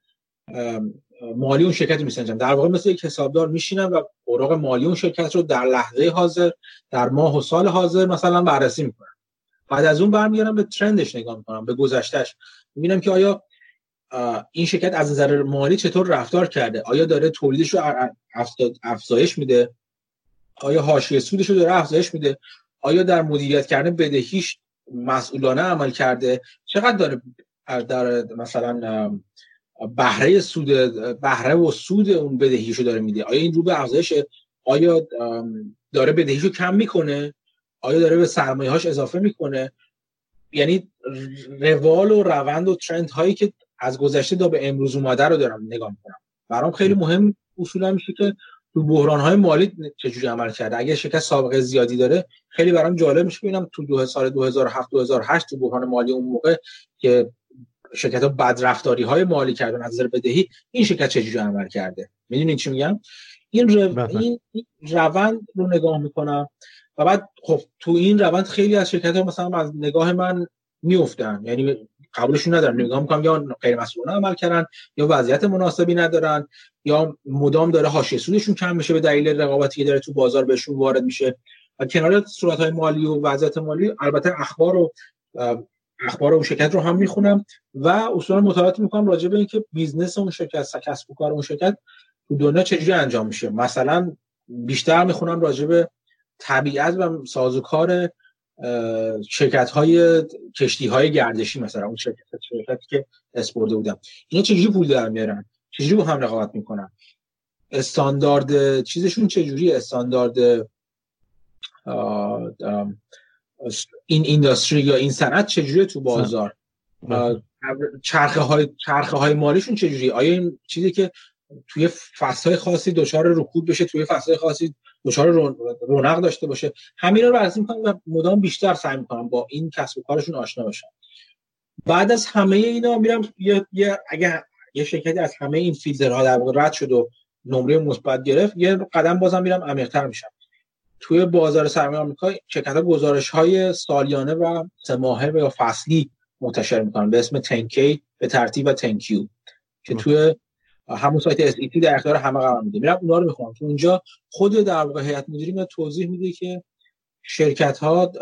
مالی اون شرکت میسنجم. در واقع مثل یک حسابدار میشینم و اوراق مالی اون شرکت رو در لحظه حاضر، در ماه و سال حاضر مثلا بررسی میکنم. بعد از اون برمیگردم به ترندش نگاه میکنم، به گذشتهش، میبینم که آیا این شرکت از نظر مالی چطور رفتار کرده، آیا داره تولیدش رو افزایش میده، آیا حاشیه سودش رو داره افزایش میده، آیا در مدیریت کردن بدهیش مسئولانه عمل کرده، چقدر داره مثلا بهره و سود اون بدهیشو داره میده، آیا این رو به افزایشه، آیا داره بدهیشو کم میکنه، آیا داره به سرمایه‌هاش اضافه میکنه. یعنی روال و روند و ترند هایی که از گذشته تا به امروز اومده رو دارم نگاه میکنم. برام خیلی مهم اصولا میشه که تو بحران‌های مالی چجوری عمل کرده. اگه شرکت سابقه زیادی داره خیلی برام جالب میشه ببینم تو سال 2007 2008 تو بحران مالی اون موقع که شرکت‌ها بدرفتاری‌های مالی کردن از نظر بدهی، این شرکت چجوری عمل کرده. میدونین چی میگم؟ این روند رو نگاه میکنم و بعد خب تو این روند خیلی از شرکت‌ها مثلا از نگاه من میافتن، یعنی قبولشون ندارم، نگاه میکنم یا غیر مسئولانه عمل کردن یا وضعیت مناسبی ندارن یا مدام داره حاشیه سودشون کم میشه به دلیل رقابتی که داره تو بازار بهشون وارد میشه. و کنار صورت‌های مالی و وضعیت مالی البته اخبار اون شرکت رو هم میخونم و اصولا مطالعات میکنم راجع به اینکه بیزنس اون شرکت، کسب و کار اون شرکت تو دنیا چجوری انجام میشه. مثلا بیشتر میخونم راجع به طبیعت و سازوکار شرکت‌های کشتی‌های گردشی، مثلا اون شرکتی که اسپورده بودم، اینا چجوری پول در میارن، چجوری با هم رقابت میکنن، استاندارد چیزشون چجوریه، استاندارد این اینداستری یا این صنعت چجوریه تو بازار، چرخه های مالیشون چجوریه، آیا این چیزی که توی فصل‌های خاصی دچار رکود بشه، توی فصل‌های خاصی دچار رونق داشته باشه. همین رو بررسی می‌کنن و مدام بیشتر سعی می‌کنن با این کسب و کارشون آشنا بشن. بعد از همه اینا میرم اگه یه شرکتی از همه این فیلترها در واقع رد شد و نمره مثبت گرفت، یه قدم بازم میرم عمیق‌تر میشم. توی بازار سرمایه آمریکا شرکت‌ها گزارش‌های سالیانه و سه ماهه یا فصلی منتشر می‌کنن به اسم 10K به ترتیب و 10Q که توی همون سایت SEC در اختیار همه قرار میده. میرم اونها رو میخونم. تو اونجا خود در واقع هیئت مدیره میاد توضیح میده که شرکت‌ها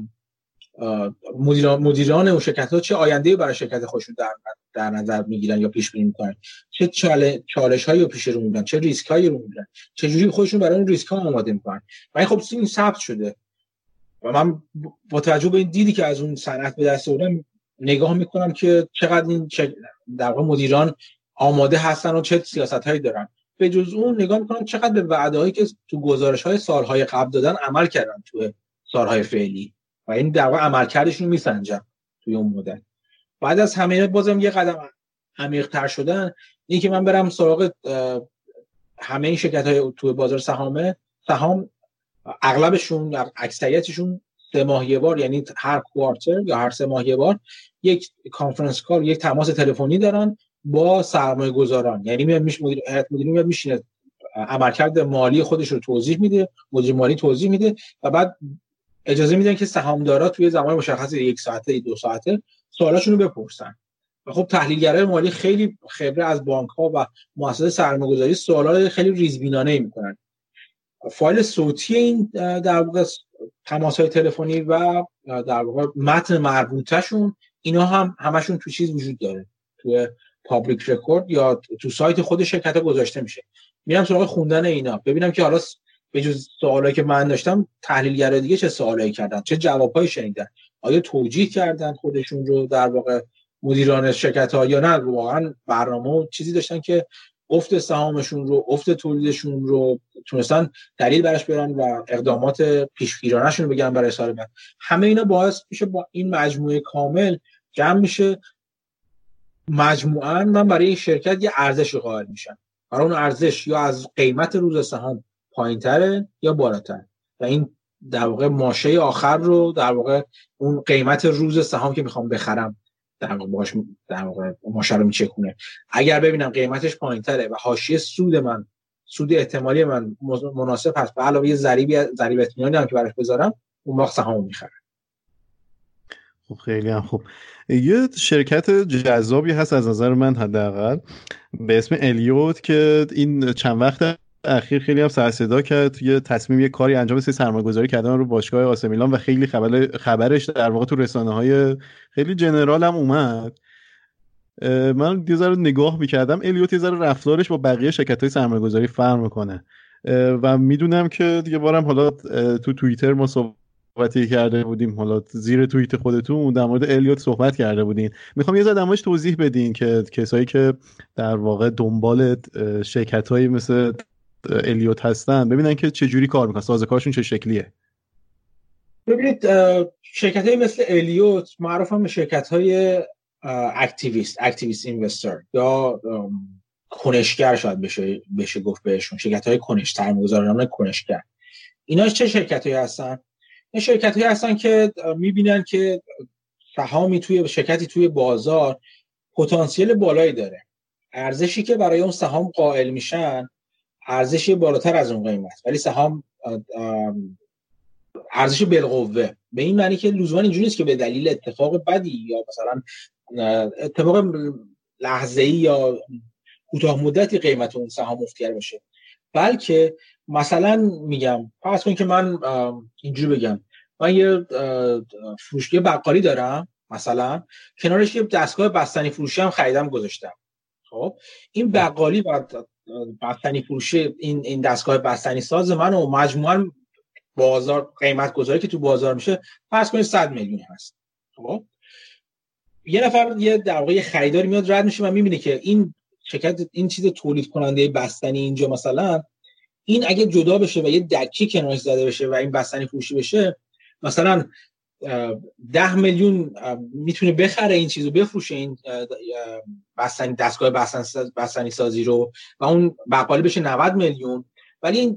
مدیران و شرکت‌ها چه آینده‌ای برای شرکت خودشون در نظر میگیرن یا پیش بینی میکنن، چه چالش‌هایی رو پیش رو میبرن، چه ریسک‌هایی رو میبرن، چه جوری خودشون برای اون ریسک‌ها آماده میکنن. و خب این ثبت شده و من با توجه به این دیدی که از اون صنعت به دست آوردم نگاه میکنم که چقدر این در واقع مدیران آماده هستن و چه سیاست‌هایی دارن. به جز اون نگاه میکنم چقدر به وعده‌هایی که تو گزارش‌های سال‌های قبل دادن عمل کردن تو سال‌های فعلی و این در واقع عملکردشون رو میسنجم توی اون مدل. بعد از همه بازم یه قدم عمیق‌تر شدن این که من برم سراغ همه این شرکت‌های توی بازار سهام اغلبشون در اکثریتشون 3 ماه یه بار، یعنی هر کوارتر یا هر 3 ماه یه بار یک کانفرنس کال، یک تماس تلفنی دارن با سرمایه‌گذاران. یعنی هیئت مدیره میاد میشینه عملکرد مالی خودش رو توضیح میده، مدیر مالی توضیح میده و بعد اجازه میدن که سهامدارا توی زمان مشخص 1 ساعته 2 ساعته سوالاشون رو بپرسن. و خب تحلیلگرای مالی خیلی خبره از بانک‌ها و مؤسسات سرمایه‌گذاری سوالا خیلی ریزبینانه میکنن. فایل صوتی این در واقع تماس‌های تلفنی و در واقع متن مربوطه‌شون اینا هم همشون تو چیز وجود داره، تو پابلیک رکورد یا تو سایت خود شرکت گذاشته میشه. میرم سراغ خوندن اینا ببینم که حالا به جز سوالایی که من داشتم تحلیلگرای دیگه چه سوالایی کردن، چه جوابایی شنیدن، آیا توجیه کردن خودشون رو در واقع مدیران شرکت‌ها یا نه واقعا برنامه و چیزی داشتن که افت سهامشون رو، افت تولیدشون رو تونستن دلیل براش بیارن و اقدامات پیشگیرانه‌شون رو بگن برای سال بعد. همه اینا باعث میشه با این مجموعه کامل جمع میشه مجموعاً من برای این شرکت یه ارزش قائل میشم. برای اون ارزش یا از قیمت روز سهام پایین‌تره یا بالاتر و این در واقع ماشه آخر رو در واقع اون قیمت روز سهام که میخوام بخرم در واقع باهاش در واقع ماشه رو میچکونه. اگر ببینم قیمتش پایین‌تره و حاشیه سود احتمالی من مناسب هست و علاوه یه ضریب اطمینانی هم که براش بذارم اون وقت سهامو میخرم. خب خیلی هم خوب. یه شرکت جذابی هست از نظر من حداقل به اسم الیوت که این چند وقت اخیر خیلی هم سر صدا کرد، یه تصمیم یه کاری انجام سرمایه‌گذاری کردن رو باشگاه آسه میلان و خیلی خبرش در واقع تو رسانه‌های خیلی جنرال هم اومد. من یه ذره نگاه می‌کردم الیوت یه ذره رفتارش با بقیه شرکت‌های سرمایه‌گذاری فرق می‌کنه و میدونم که دیگه بارم حالا تو توییتر ما صحبتی کرده بودیم، حالا زیر توییت خودتون در مورد الیوت صحبت کرده بودین. میخوام یه ذره در موردش توضیح بدین که کسایی که در واقع دنبال شرکت‌هایی مثل الیوت هستن ببینن که چه جوری کار میکنن، سازوکارشون چه شکلیه. ببینید شرکت‌های مثل الیوت معروفن به شرکت‌های اکتیویست اینوستر یا کنشگر شاید بشه گفت بهشون، شرکت‌های سرمایه‌گذاران کنشگر. اینا چه شرکت‌هایی هستن؟ این شرکت‌هایی هستن که می‌بینن که سهامی توی شرکتی توی بازار پتانسیل بالایی داره، ارزشی که برای اون سهام قائل میشن ارزشی بالاتر از اون قیمت، ولی سهام ارزش بالقوه. به این معنی که لزوما اینجوری نیست که به دلیل اتفاق بدی یا مثلا اتفاق لحظه‌ای یا کوتاه مدتی قیمت اون سهام مفتگر بشه، بلکه مثلا میگم فرض کن که من اینجوری بگم من یه فروشگاه بقالی دارم، مثلا کنارش یه دستگاه بستنی فروشی هم خریدم گذاشتم. خب این بقالی و بستنی فروشی این دستگاه بستنی ساز من و مجموعاً بازار قیمت گذاری که تو بازار میشه فرض کنید 100 میلیون هست. خب یه نفر یه در واقع خریداری میاد رد میشه و میبینه که این شرکت این چیز تولید کننده بستنی اینجا مثلا این اگه جدا بشه و یه دکی کنارش زده بشه و این بستنی فروشی بشه مثلا 10 میلیون میتونه بخره این چیزو بفروشه، این بستنی دستگاه بستنی سازی رو، و اون بقالی بشه 90 میلیون. ولی این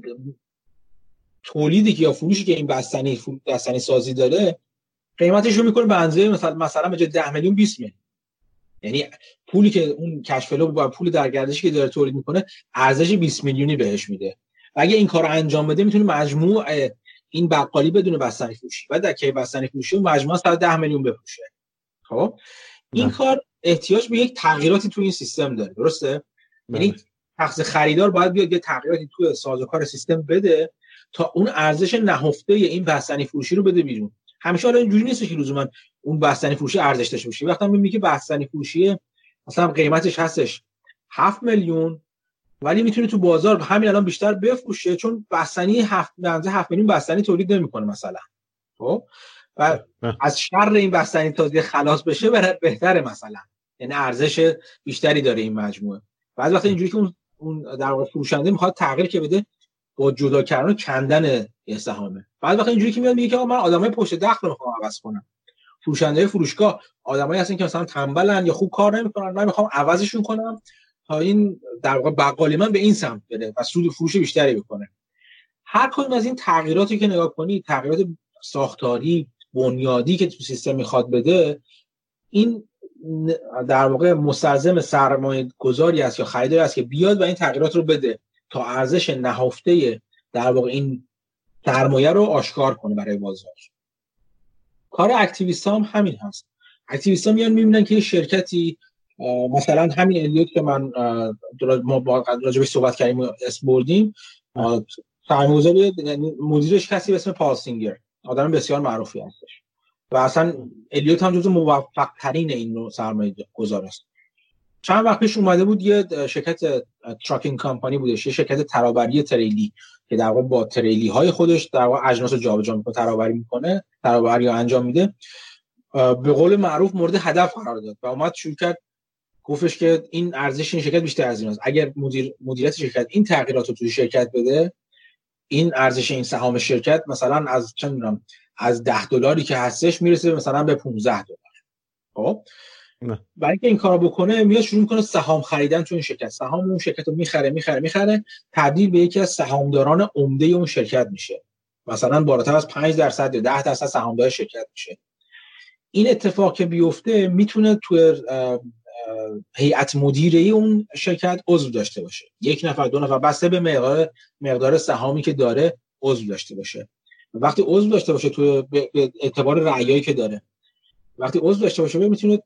تولیدی که یا فروشی که این بستنی سازی داره قیمتش رو میکنه به اندازه مثلا به جای 10 میلیون 20 میلیون. یعنی پولی که اون کش فلو با پول در گردشی که داره تولید میکنه ارزش 20 میلیونی بهش میده و اگه این کارو انجام بده میتونه مجموع این بقالی بدون بستنی فروشی و در کی بستنی فروشی مجموعاً 110 میلیون بفروشه. خب این کار احتیاج به یک تغییراتی تو این سیستم داره، درسته؟ یعنی شخص خریدار باید بیاد یه تغییراتی تو سازوکار سیستم بده تا اون ارزش نهفته این بستنی فروشی رو بده بیرون. همیشه حالا اینجوری نیست که لزوما اون بستنی فروشی ارزش داشته باشه. وقتی میگه که بستنی فروشی مثلا قیمتش هستش 7 میلیون ولی میتونه تو بازار همین الان بیشتر بفروشه چون بستنی 7 میلیون بستنی تولید نمیکنه مثلا. خب و از شر این بستنی تازه خلاص بشه بهتره مثلا، یعنی ارزش بیشتری داره این مجموعه. بعضی وقتا اینجوری که اون در واقع فروشنده میخواد تغییر که بده با جدا کردن و کندن سهامه. بعضی وقتا اینجوری که میاد میگه که من آدمای پشت دخل رو میخوام عوض کنم. فروشنده فروشگاه آدمایی هستن که مثلا تنبلن یا خوب کار نمیکنن، من میخوام عوضشون کنم تا این در واقع بقالی من به این سمت بره و سود فروش بیشتری بکنه. هر کدوم از این تغییراتی که نگاه کنی، تغییرات ساختاری بنیادی که تو سیستم میخواد بده، این در واقع مستلزم سرمایه گذاری است یا خریداری است که بیاد و این تغییرات رو بده تا ارزش نهفته در واقع این سرمایه رو آشکار کنه برای بازار. کار اکتیویست هم همین هست. اکتیویست ها میان میبینن که یه شرکتی مثلا همین الیوت که من ما راجبش صحبت کردیم اسم بردیم، سرمایه‌گذاری مدیرش کسی به اسم پال سینگر، آدم بسیار معروفی هستش و اصلا الیوت هم جزو موفق ترین این نوع سرمایه‌گذار است. چند وقت پیش اومده بود یه شرکت تراکینگ کمپانی بودش، یه شرکت ترابری تریلی که در واقع با تریلی های خودش در واقع اجناس رو جابجا میکنه، ترابری انجام میده، به قول معروف مورد هدف قرار داد و اومد شروع کرد گفتش که این ارزش این شرکت بیشتر از این است. اگر مدیریت شرکت این تغییرات رو توی شرکت بده، این ارزش این سهام شرکت مثلا از چه میدونم از $10 که هستش میرسه مثلا به $15. خب برای اینکه این کارو بکنه میاد شروع میکنه سهام خریدن تو این شرکت. سهام اون شرکت رو میخره تبدیل به یکی از سهامداران عمده اون شرکت میشه. مثلا بالاتر از 5% یا 10% سهامدار شرکت میشه. این اتفاق که بیفته میتونه تو هیئت مدیره اون شرکت عضو داشته باشه. 1 نفر 2 نفر بسته به مقدار سهامی که داره عضو داشته باشه. وقتی عضو داشته باشه تو به اعتبار رأیایی که داره، وقتی عضو داشته باشه میتونه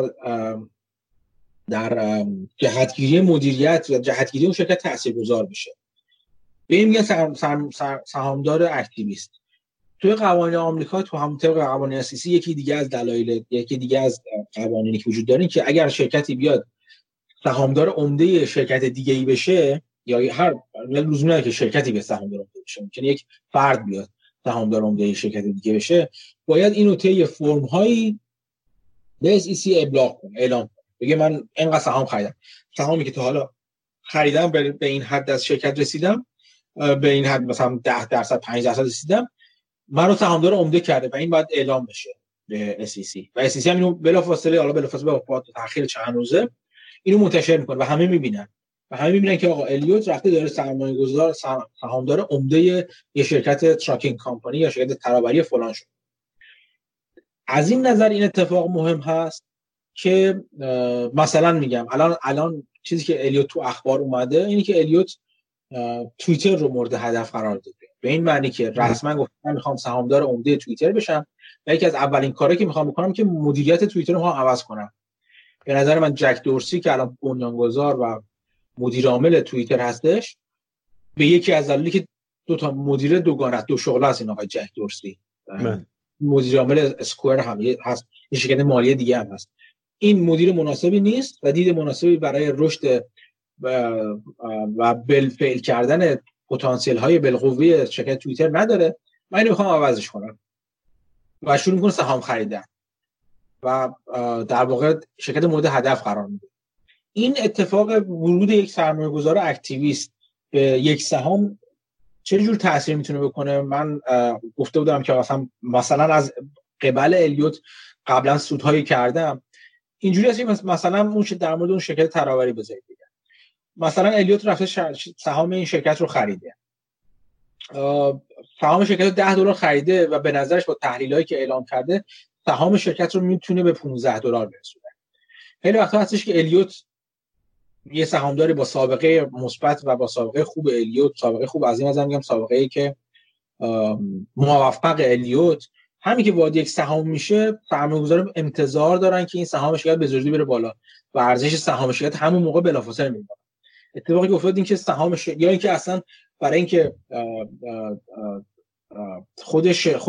در جهتگیری مدیریت و جهتگیری اون شرکت تاثیرگذار بشه. به این میگن سهامدار اکتیویست. توی قوانین آمریکا تو هم طبق قوانین اساسی یکی دیگه از قوانینی که وجود داره که اگر شرکتی بیاد سهامدار عمده شرکت دیگه‌ای بشه، یا هر لزومی نداره که شرکتی به سهامدار عمده بشه، ممکنه یک فرد بیاد سهامدار عمده شرکت دیگه بشه، باید اینو طی فرم‌هایی به SEC ابلاغ کنه، اعلام کنه، بگه من اینقدر سهام خریدم، سهامی که تا حالا خریدم به این حد از شرکت رسیدم، به این حد مثلا 10% 5% رسیدم، منو سهامدار عمده کرده و این باید اعلام بشه به SEC و SEC هم اینو بلافاصله با تأخیر چند روزه اینو منتشر میکنه و همه میبینن که آقا الیوت رفته داره سرمایه‌گذار سهامدار عمده یه شرکت تراکینگ کمپانی یا شرکت ترابری فلان شد. از این نظر این اتفاق مهم هست که مثلا میگم الان چیزی که الیوت تو اخبار اومده اینی که الیوت توییتر رو مورد هدف قرار داده، به این معنی که رسما گفت من میخوام سهامدار عمده توییتر بشم و یکی از اولین کارهایی که میخوام بکنم که مدیریت توییتر رو میخوام عوض کنم. به نظر من جک دورسی که الان بنیانگذار و مدیر عامل توییتر هستش، به یکی از دلایلی که دو تا مدیر دوگانه دو شغله است این آقای جک دورسی، مدیر عامل اسکوئر هم هست، این شرکت مالی دیگه هم هست، این مدیر مناسبی نیست و دید مناسبی برای رشد و بالفعل کردن پتانسیل های بالقوه شرکت توییتر نداره. من اینو میخوام عوضش کنم و شروع میکنه سهام خریدن و در واقع شرکت مورد هدف قرار میده. این اتفاق ورود یک سرمایه‌گذار اکتیویست به یک سهام چه جور تأثیر میتونه بکنه؟ من گفته بودم که مثلا از قبل الیوت قبلا سودهایی کردم. اینجوری هست مثلا اون در مورد اون شرکت تراوری بذارید بگم، مثلا الیوت رفته سهام این شرکت رو خریده، سهام شرکت رو $10 خریده و به نظرش با تحلیلایی که اعلام کرده سهام شرکت رو میتونه به $15 برسونه. خیلی وقتا هستش که الیوت یه سهامداری با سابقه مثبت و با سابقه خوب الیوت، سابقه خوب از این نظر میگم سابقه‌ای که موفق الیوت، همین که وارد یک سهام میشه سرمایه‌گذاران انتظار دارن که این سهام شرکت به زودی بره بالا و ارزش سهام شرکت همون موقع بلافاصله میره. اتفاقی که افتاد این که سهام یا اینکه اصلا برای اینکه خود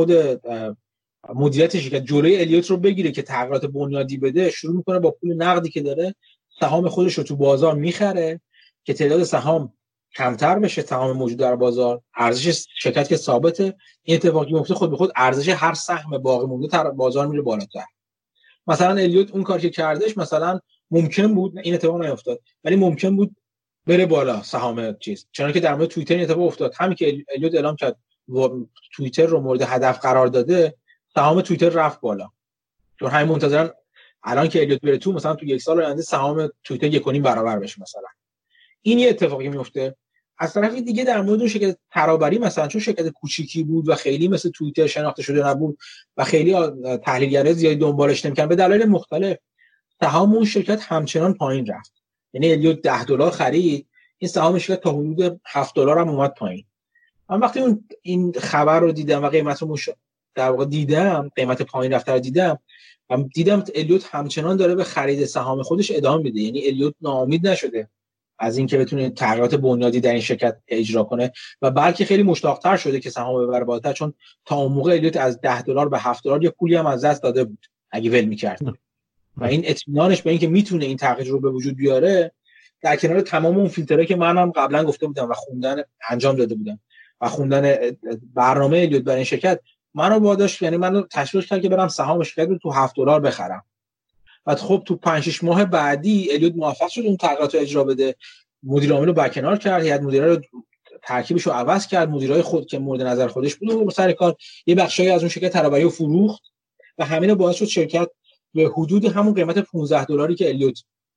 مدیریت شرکت جلوی الیوت رو بگیره که تغییرات بنیادی بده، شروع میکنه با پول نقدی که داره سهام خودش رو تو بازار میخره که تعداد سهام کمتر بشه، سهام موجود در بازار، ارزش شرکت که ثابته. این اتفاقی میفته خود به خود ارزش هر سهم باقی مونده در بازار میره بالاتر. مثلا الیوت اون کاری که کردش مثلا ممکن بود این اتفاق نیفتاد، ولی ممکن بود بره بالا سهام چیز، چون که در مورد توییتر این اتفاق افتاد. همین که الیوت اعلام کرد توییتر رو مورد هدف قرار داده، سهام توییتر رفت بالا، چون همین منتظرن الان که الیوت بره تو مثلا تو یک سال آینده سهام توییتر 1.5 برابر بشه مثلا. این یه اتفاقی میفته. از طرف دیگه در مورد شرکت ترابری مثلا چون شرکت کوچیکی بود و خیلی مثل توییتر شناخته شده نبود و خیلی تحلیلگرای زیادی دنبالش نمی‌کردن، به دلایل مختلف سهام اون شرکت همچنان پایین رفت. یعنی الیوت $10 خرید، این سهام شرکت تا حدود $7 هم اومد پایین. من وقتی این خبر رو دیدم و قیمت رو در واقع دیدم، قیمت پایین رفته رو دیدم الیوت همچنان داره به خرید سهام خودش ادامه میده. یعنی الیوت ناامید نشده از اینکه بتونه تغییرات بنیادی در این شرکت اجرا کنه و بلکه خیلی مشتاق‌تر شده که سهام ببره بالاتر، چون تا اون موقع الیوت از $10 به $7 یه پولی هم از دست داده بود اگه ول می‌کرد. و این اطمینانش به اینکه میتونه این تغییر رو به وجود بیاره در کنار تمام اون فیلترهایی که منم قبلا گفته بودم و انجام داده بودم و خوندن برنامه الیوت برای این شرکت، منو واداشت، یعنی منو تشویق کرد که برم سهام شرکت رو تو $7 بخرم. بعد خب تو 5-6 ماه بعدی الیوت موفق شد اون تغییرات رو اجرا بده، مدیر عامل رو برکنار کرد، هیئت مدیره رو ترکیبش رو عوض کرد، مدیرای خود که مورد نظر خودش بود و سر کار یه بخشایی از اون شرکت ترابری رو فروخت و همین باعث شد شرکت به حدود همون قیمت $15 که الیوت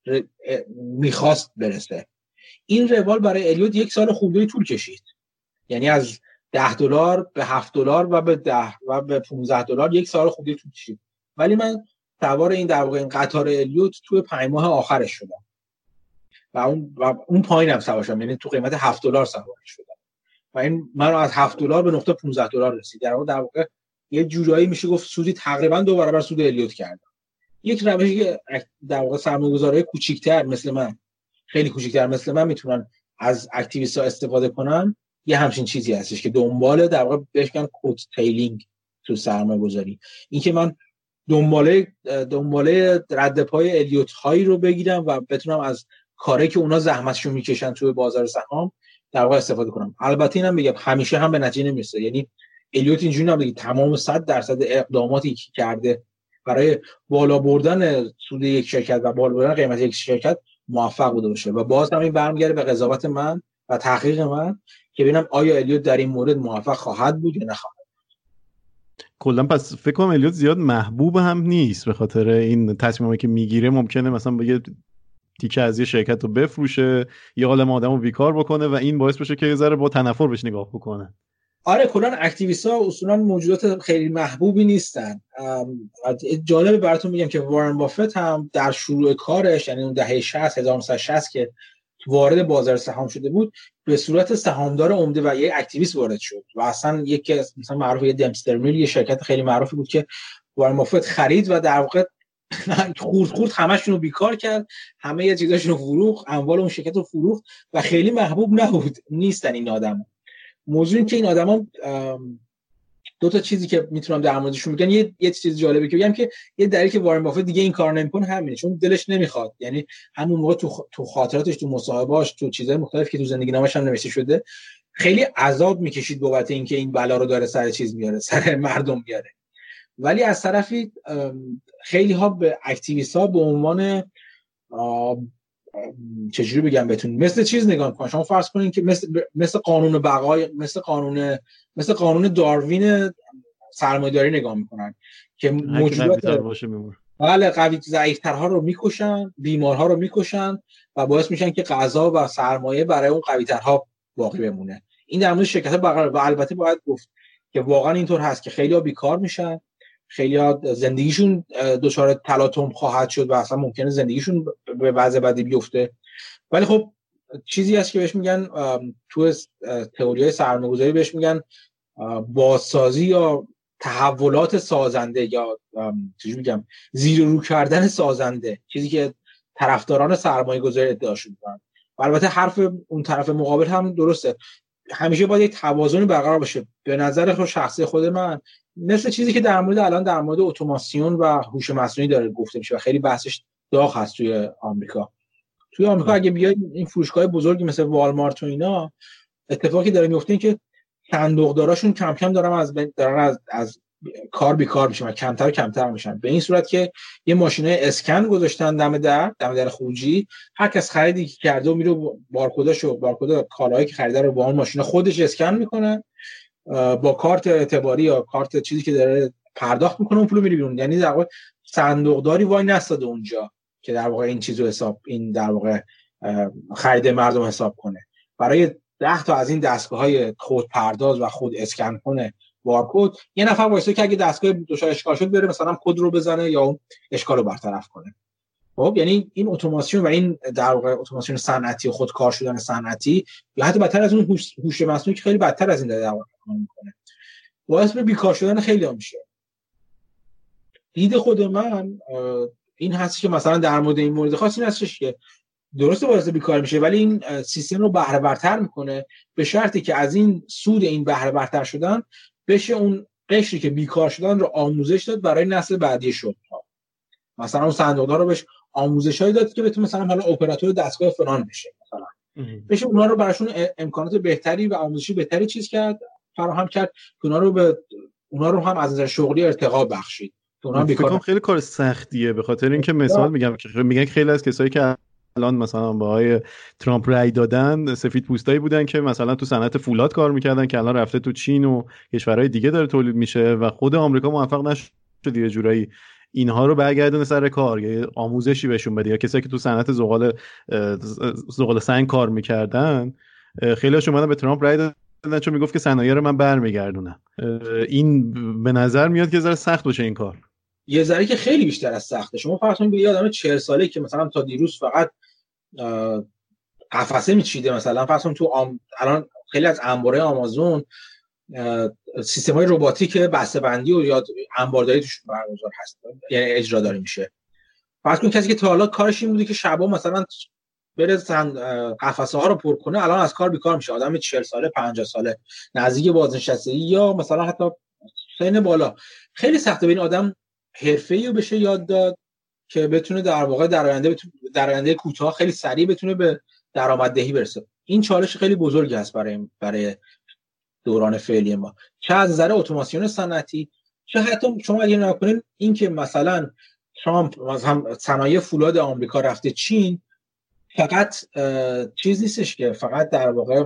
میخواست برسه. این روال برای الیوت یک سال خوبی طول کشید، یعنی از $10 به $7 و به $15 یک سال خوبی طول کشید. ولی من سوار این در واقع این قطار الیوت توی 5 ماه آخرش شدم و اون پایینم سوار شدم، یعنی تو قیمت $7 سوار شدم و این منو از $7 به نقطه $15 رسید. در واقع یه جورایی میشه گفت سودی تقریبا 2 برابر سود الیوت کردم. یک روشی که در واقع سرمایه‌گذارای کوچیک‌تر مثل من، خیلی کوچیک‌تر مثل من میتونن از اکتیویست‌ها استفاده کنن، یه همچین چیزی هستش که دنبال در واقع بهش میگن کد تیلینگ تو سرمایه‌گذاری. این که من دنباله رد پای الیوت هایی رو بگیرم و بتونم از کاری که اونا زحمتشون میکشن توی بازار سهام در واقع استفاده کنم. البته اینم بگم همیشه هم به نتیجه نمیرسه، یعنی الیوت اینجوری نبوده تمام 100% اقداماتی که کرده برای بالا بردن سود یک شرکت و بالا بردن قیمت یک شرکت موفق بوده باشه و باز هم این برمیگره به قضاوت من و تحقیق من که ببینم آیا الیوت در این مورد موفق خواهد بود یا نخواهد. کلا پس فکر کنم الیوت زیاد محبوب هم نیست، به خاطر این تصمیمی که میگیره ممکنه مثلا بگه تیکه از یه شرکت رو بفروشه یا عالم آدمو بیکار بکنه و این باعث بشه که یه ذره با تنفر بهش نگاه بکنه. آره کلا اکتیویست‌ها اصولا موجودات خیلی محبوبی نیستن. جالبه براتون میگم که وارن بافت هم در شروع کارش، یعنی اون دهه 1960 که وارد بازار سهام شده بود، به صورت سهامدار عمده و یک اکتیویست وارد شد و اصلا یکی از مثلا معروفه دمپستر میل، یه شرکت خیلی معروفی بود که وارن بافت خرید و در واقع خورد همه‌شون رو بیکار کرد، همه یه چیزاشون رو فروخت، اموال اون شرکت رو فروخت و خیلی محبوب نیستن این آدما. موضوع این که این آدما دو تا چیزی که میتونم در موردشون بگم، یه چیز جالبه که بگم که یه دلیلی که وارن بافت دیگه این کار نمیکنه همینه، چون دلش نمیخواد. یعنی همون موقع تو خاطراتش، تو مصاحبه‌اش، تو چیزای مختلفی که تو زندگی نامش هم نوشته شده، خیلی عذاب میکشید بابت اینکه این بلا رو داره سر چیز میاره، سر مردم میاره. ولی از طرفی خیلی ها به اکتیویست ها به عنوان چجوری بگم بهتون، مثل چیز نگاه میکنن. شما فرض کنین که مثل قانون بقای، مثل قانون داروین سرمایه‌داری نگاه میکنن که موجودات باشه میمونه. بله قوی ضعیف‌ترها رو میکشن، بیمارها رو میکشن و باعث میشن که غذا و سرمایه برای اون قوی‌ترها باقی بمونه. این در مورد شرکت‌ها برقرار و البته باید گفت که واقعا اینطور هست که خیلی‌ها بیکار میشن، خیلی‌ها زندگیشون دچار تلاطم خواهد شد و اصلا ممکنه زندگیشون به وضع بدی بیفته. ولی خب چیزی هست که بهش میگن تو تئوری‌های سرمایه‌گذاری بهش میگن بازسازی یا تحولات سازنده یا چجوری میگم زیر رو کردن سازنده، چیزی که طرفداران سرمایه‌گذاری ادعاشون میکنن. و البته حرف اون طرف مقابل هم درسته، همیشه باید یک توازنی برقرار باشه. به نظر شخصی خود من مثل چیزی که در مورد اتوماسیون و هوش مصنوعی داره گفته میشه و خیلی بحثش داغ هست توی آمریکا. اگه بیای این فروشگاه بزرگی مثل والمارت و اینا، اتفاقی داره میفته این که صندوقداراشون کم کم دارن از کار بیکار میشن و کمتر و کمتر میشن، به این صورت که یه ماشینه اسکن گذاشتن دم در خروجی، هر کس خریدی که کرده و میره بارکد کالایی که خریده رو با اون ماشینه خودش اسکن میکنه، با کارت اعتباری یا کارت چیزی که داره پرداخت میکنه اون پولو میره بیرون. یعنی در واقع صندوقداری وای نستاده اونجا که در واقع این چیزو در واقع خرید مردم حساب کنه. برای 10 تا از این دستگاه‌های خود پرداز و خود اسکن کنه بارکد، یه نفر وایسه که اگه دستگاه دچار اشکال شد بره مثلا کد رو بزنه یا اون اشکال رو برطرف کنه. خب یعنی این اتوماسیون و این در واقع اتوماسیون صنعتی و خودکار شدن صنعتی یا حتی بدتر از اون هوش مصنوعی که خیلی بدتر از این در واقع کار میکنه، باعث به بیکار شدن خیلی میشه. دید خود من این هست که مثلا در مورد این مورد خاص این هستش که درسته باعث بیکار میشه، ولی این سیستم رو بهره برتر میکنه به شرطی که از این سود این بهره برتر شدن بشه اون قشری که بیکار شدن رو آموزش داد برای نسل بعدی شغل‌ها. مثلا اون صندوقدار رو بهش آموزشایی داد که بتونه مثلا حالا اپراتور دستگاه فلان بشه، مثلا بشه اونها رو براشون امکانات بهتری و آموزشی بهتری فراهم کرد که اونها رو هم از نظر شغلی ارتقا بخشید. فکر خیلی کار سختیه، به خاطر اینکه مثال میگن خیلی از کسایی که الان مثلا با آقای ترامپ رای دادن سفیدپوستایی بودن که مثلا تو صنعت فولاد کار میکردن که الان رفته تو چین و کشورهای دیگه داره تولید میشه و خود آمریکا موفق نشد یه جورایی اینها رو برگردونه سر کار یا آموزشی بهشون بده. یا کسایی که تو صنعت زغال سنگ کار میکردن خیلی‌هاش اومدن به ترامپ رای دادن چون میگفت که صنایع رو من برمیگردونم. این به نظر میاد که ذره سخت باشه این کار. یه ذره که خیلی بیشتر از سخته. شما فرض کنید یه آدم 40 ساله که مثلا تا دیروز فقط قفسه میچیده، مثلا فرض کنید الان خیلی از انبارهای آمازون سیستم‌های رباتیک بسته‌بندی و یا انبارداری توش برگزار هست، یعنی اجرا داره میشه. فرض کنید کسی که تا حالا کارش این بوده که شبا مثلا بره قفسه ها رو پر کنه الان از کار بیکار میشه. آدم 40 ساله 50 ساله نزدیک بازنشستگی یا مثلا حتی سن بالا، خیلی سخته به این آدم حرفه‌ای رو بشه یاد داد که بتونه در واقع در آینده کوتاه خیلی سریع بتونه به درآمددهی برسه. این چالش خیلی بزرگی است برای دوران فعلی ما، چه از نظر اتوماسیون صنعتی، چه حتی شما اگه نگاه کنید این که مثلا ترامپ مثلا صنایع فولاد آمریکا رفته چین، فقط چیز نیستش که فقط در واقع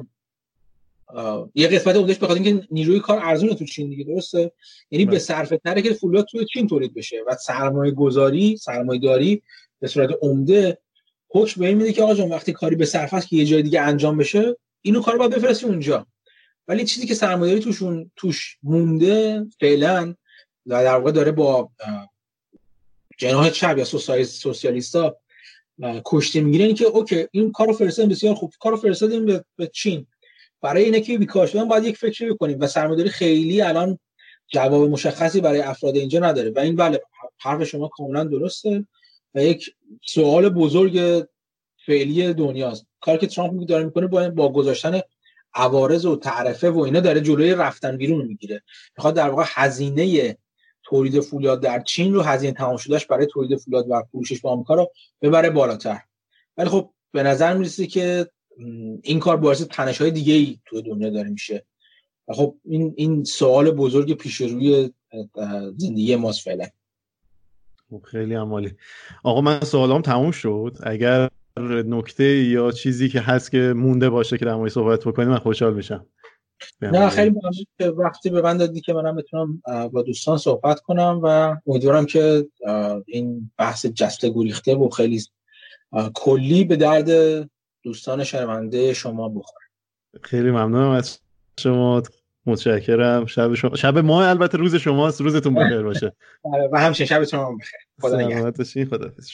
یه قسمت اونش بخاطر اینکه نیروی کار ارزونه تو چین دیگه، درسته؟ یعنی به صرفه تره که فولاد تو چین تولید بشه و سرمایه‌داری به صورت عمده حکم به این میده که آقا جان وقتی کاری به صرفه است که یه جای دیگه انجام بشه اینو کارو باید بفرستی اونجا. ولی چیزی که سرمایه‌داری توش مونده فعلا در واقع داره با جناح چپ یا سوسیالیستا کشته میگیرن، این که اوکی این کارو فرستادیم بسیار خوب، کارو فرستادیم به چین، برای اینه که بیکار شدن باید یک فکری بکنیم و سرمایه‌داری خیلی الان جواب مشخصی برای افراد اینجا نداره. و این بله حرف شما کاملا درسته و یک سوال بزرگ فعلی دنیاست. کاری که ترامپ داره میکنه با گذاشتن عوارض و تعرفه و اینا داره جلوی رفتن بیرون میگیره. میخواد در واقع هزینه تولید فولاد در چین رو، هزینه تمام شدهش برای تولید فولاد و فروشش به آمریکا رو ببره بالاتر. ولی خب به نظر میرسه که این کار باعث تنش‌های دیگه‌ای تو دنیا داره میشه. و خب این سوال بزرگ پیش روی زندگی ماست فعلا. خیلی عالی. آقا من سوالام تموم شد. اگر نکته یا چیزی که هست که مونده باشه که در موردش صحبت بکنیم من خوشحال میشم. نه خیلی ممنون که وقتی به من دادی که منم بتونم با دوستان صحبت کنم و امیدوارم که این بحث جسته گریخته و خیلی کلی به درد دوستان شنونده شما بخوره. خیلی ممنونم از شما، متشکرم. شب ما البته روز شماست، روزتون بخیر باشه. و همچنین شبتون هم بخیر. خدا نگهدار. خداحافظ.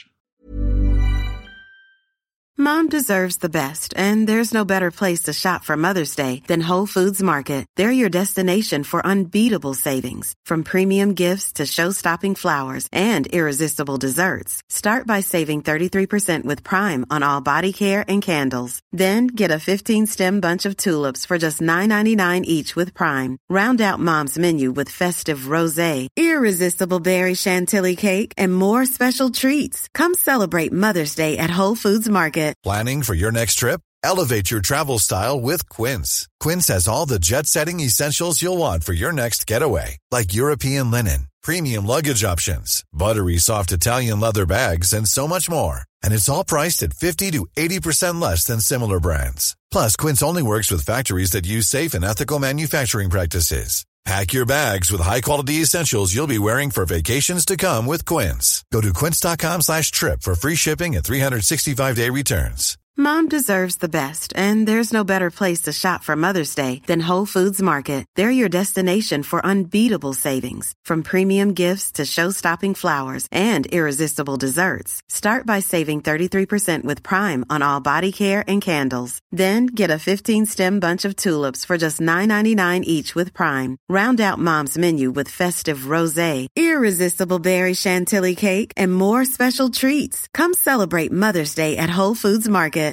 Mom deserves the best, and there's no better place to shop for Mother's Day than Whole Foods Market. They're your destination for unbeatable savings, from premium gifts to show-stopping flowers and irresistible desserts. Start by saving 33% with Prime on all body care and candles. Then get a 15-stem bunch of tulips for just $9.99 each with Prime. Round out Mom's menu with festive rosé, irresistible berry chantilly cake, and more special treats. Come celebrate Mother's Day at Whole Foods Market. Planning for your next trip? Elevate your travel style with Quince. Quince has all the jet-setting essentials you'll want for your next getaway, like European linen, premium luggage options, buttery soft Italian leather bags, and so much more. And it's all priced at 50 to 80% less than similar brands. Plus, Quince only works with factories that use safe and ethical manufacturing practices. Pack your bags with high-quality essentials you'll be wearing for vacations to come with Quince. Go to quince.com/trip for free shipping and 365-day returns. Mom deserves the best, and there's no better place to shop for Mother's Day than Whole Foods Market. They're your destination for unbeatable savings, from premium gifts to show-stopping flowers and irresistible desserts. Start by saving 33% with Prime on all body care and candles. Then get a 15-stem bunch of tulips for just $9.99 each with Prime. Round out Mom's menu with festive rosé, irresistible berry chantilly cake, and more special treats. Come celebrate Mother's Day at Whole Foods Market.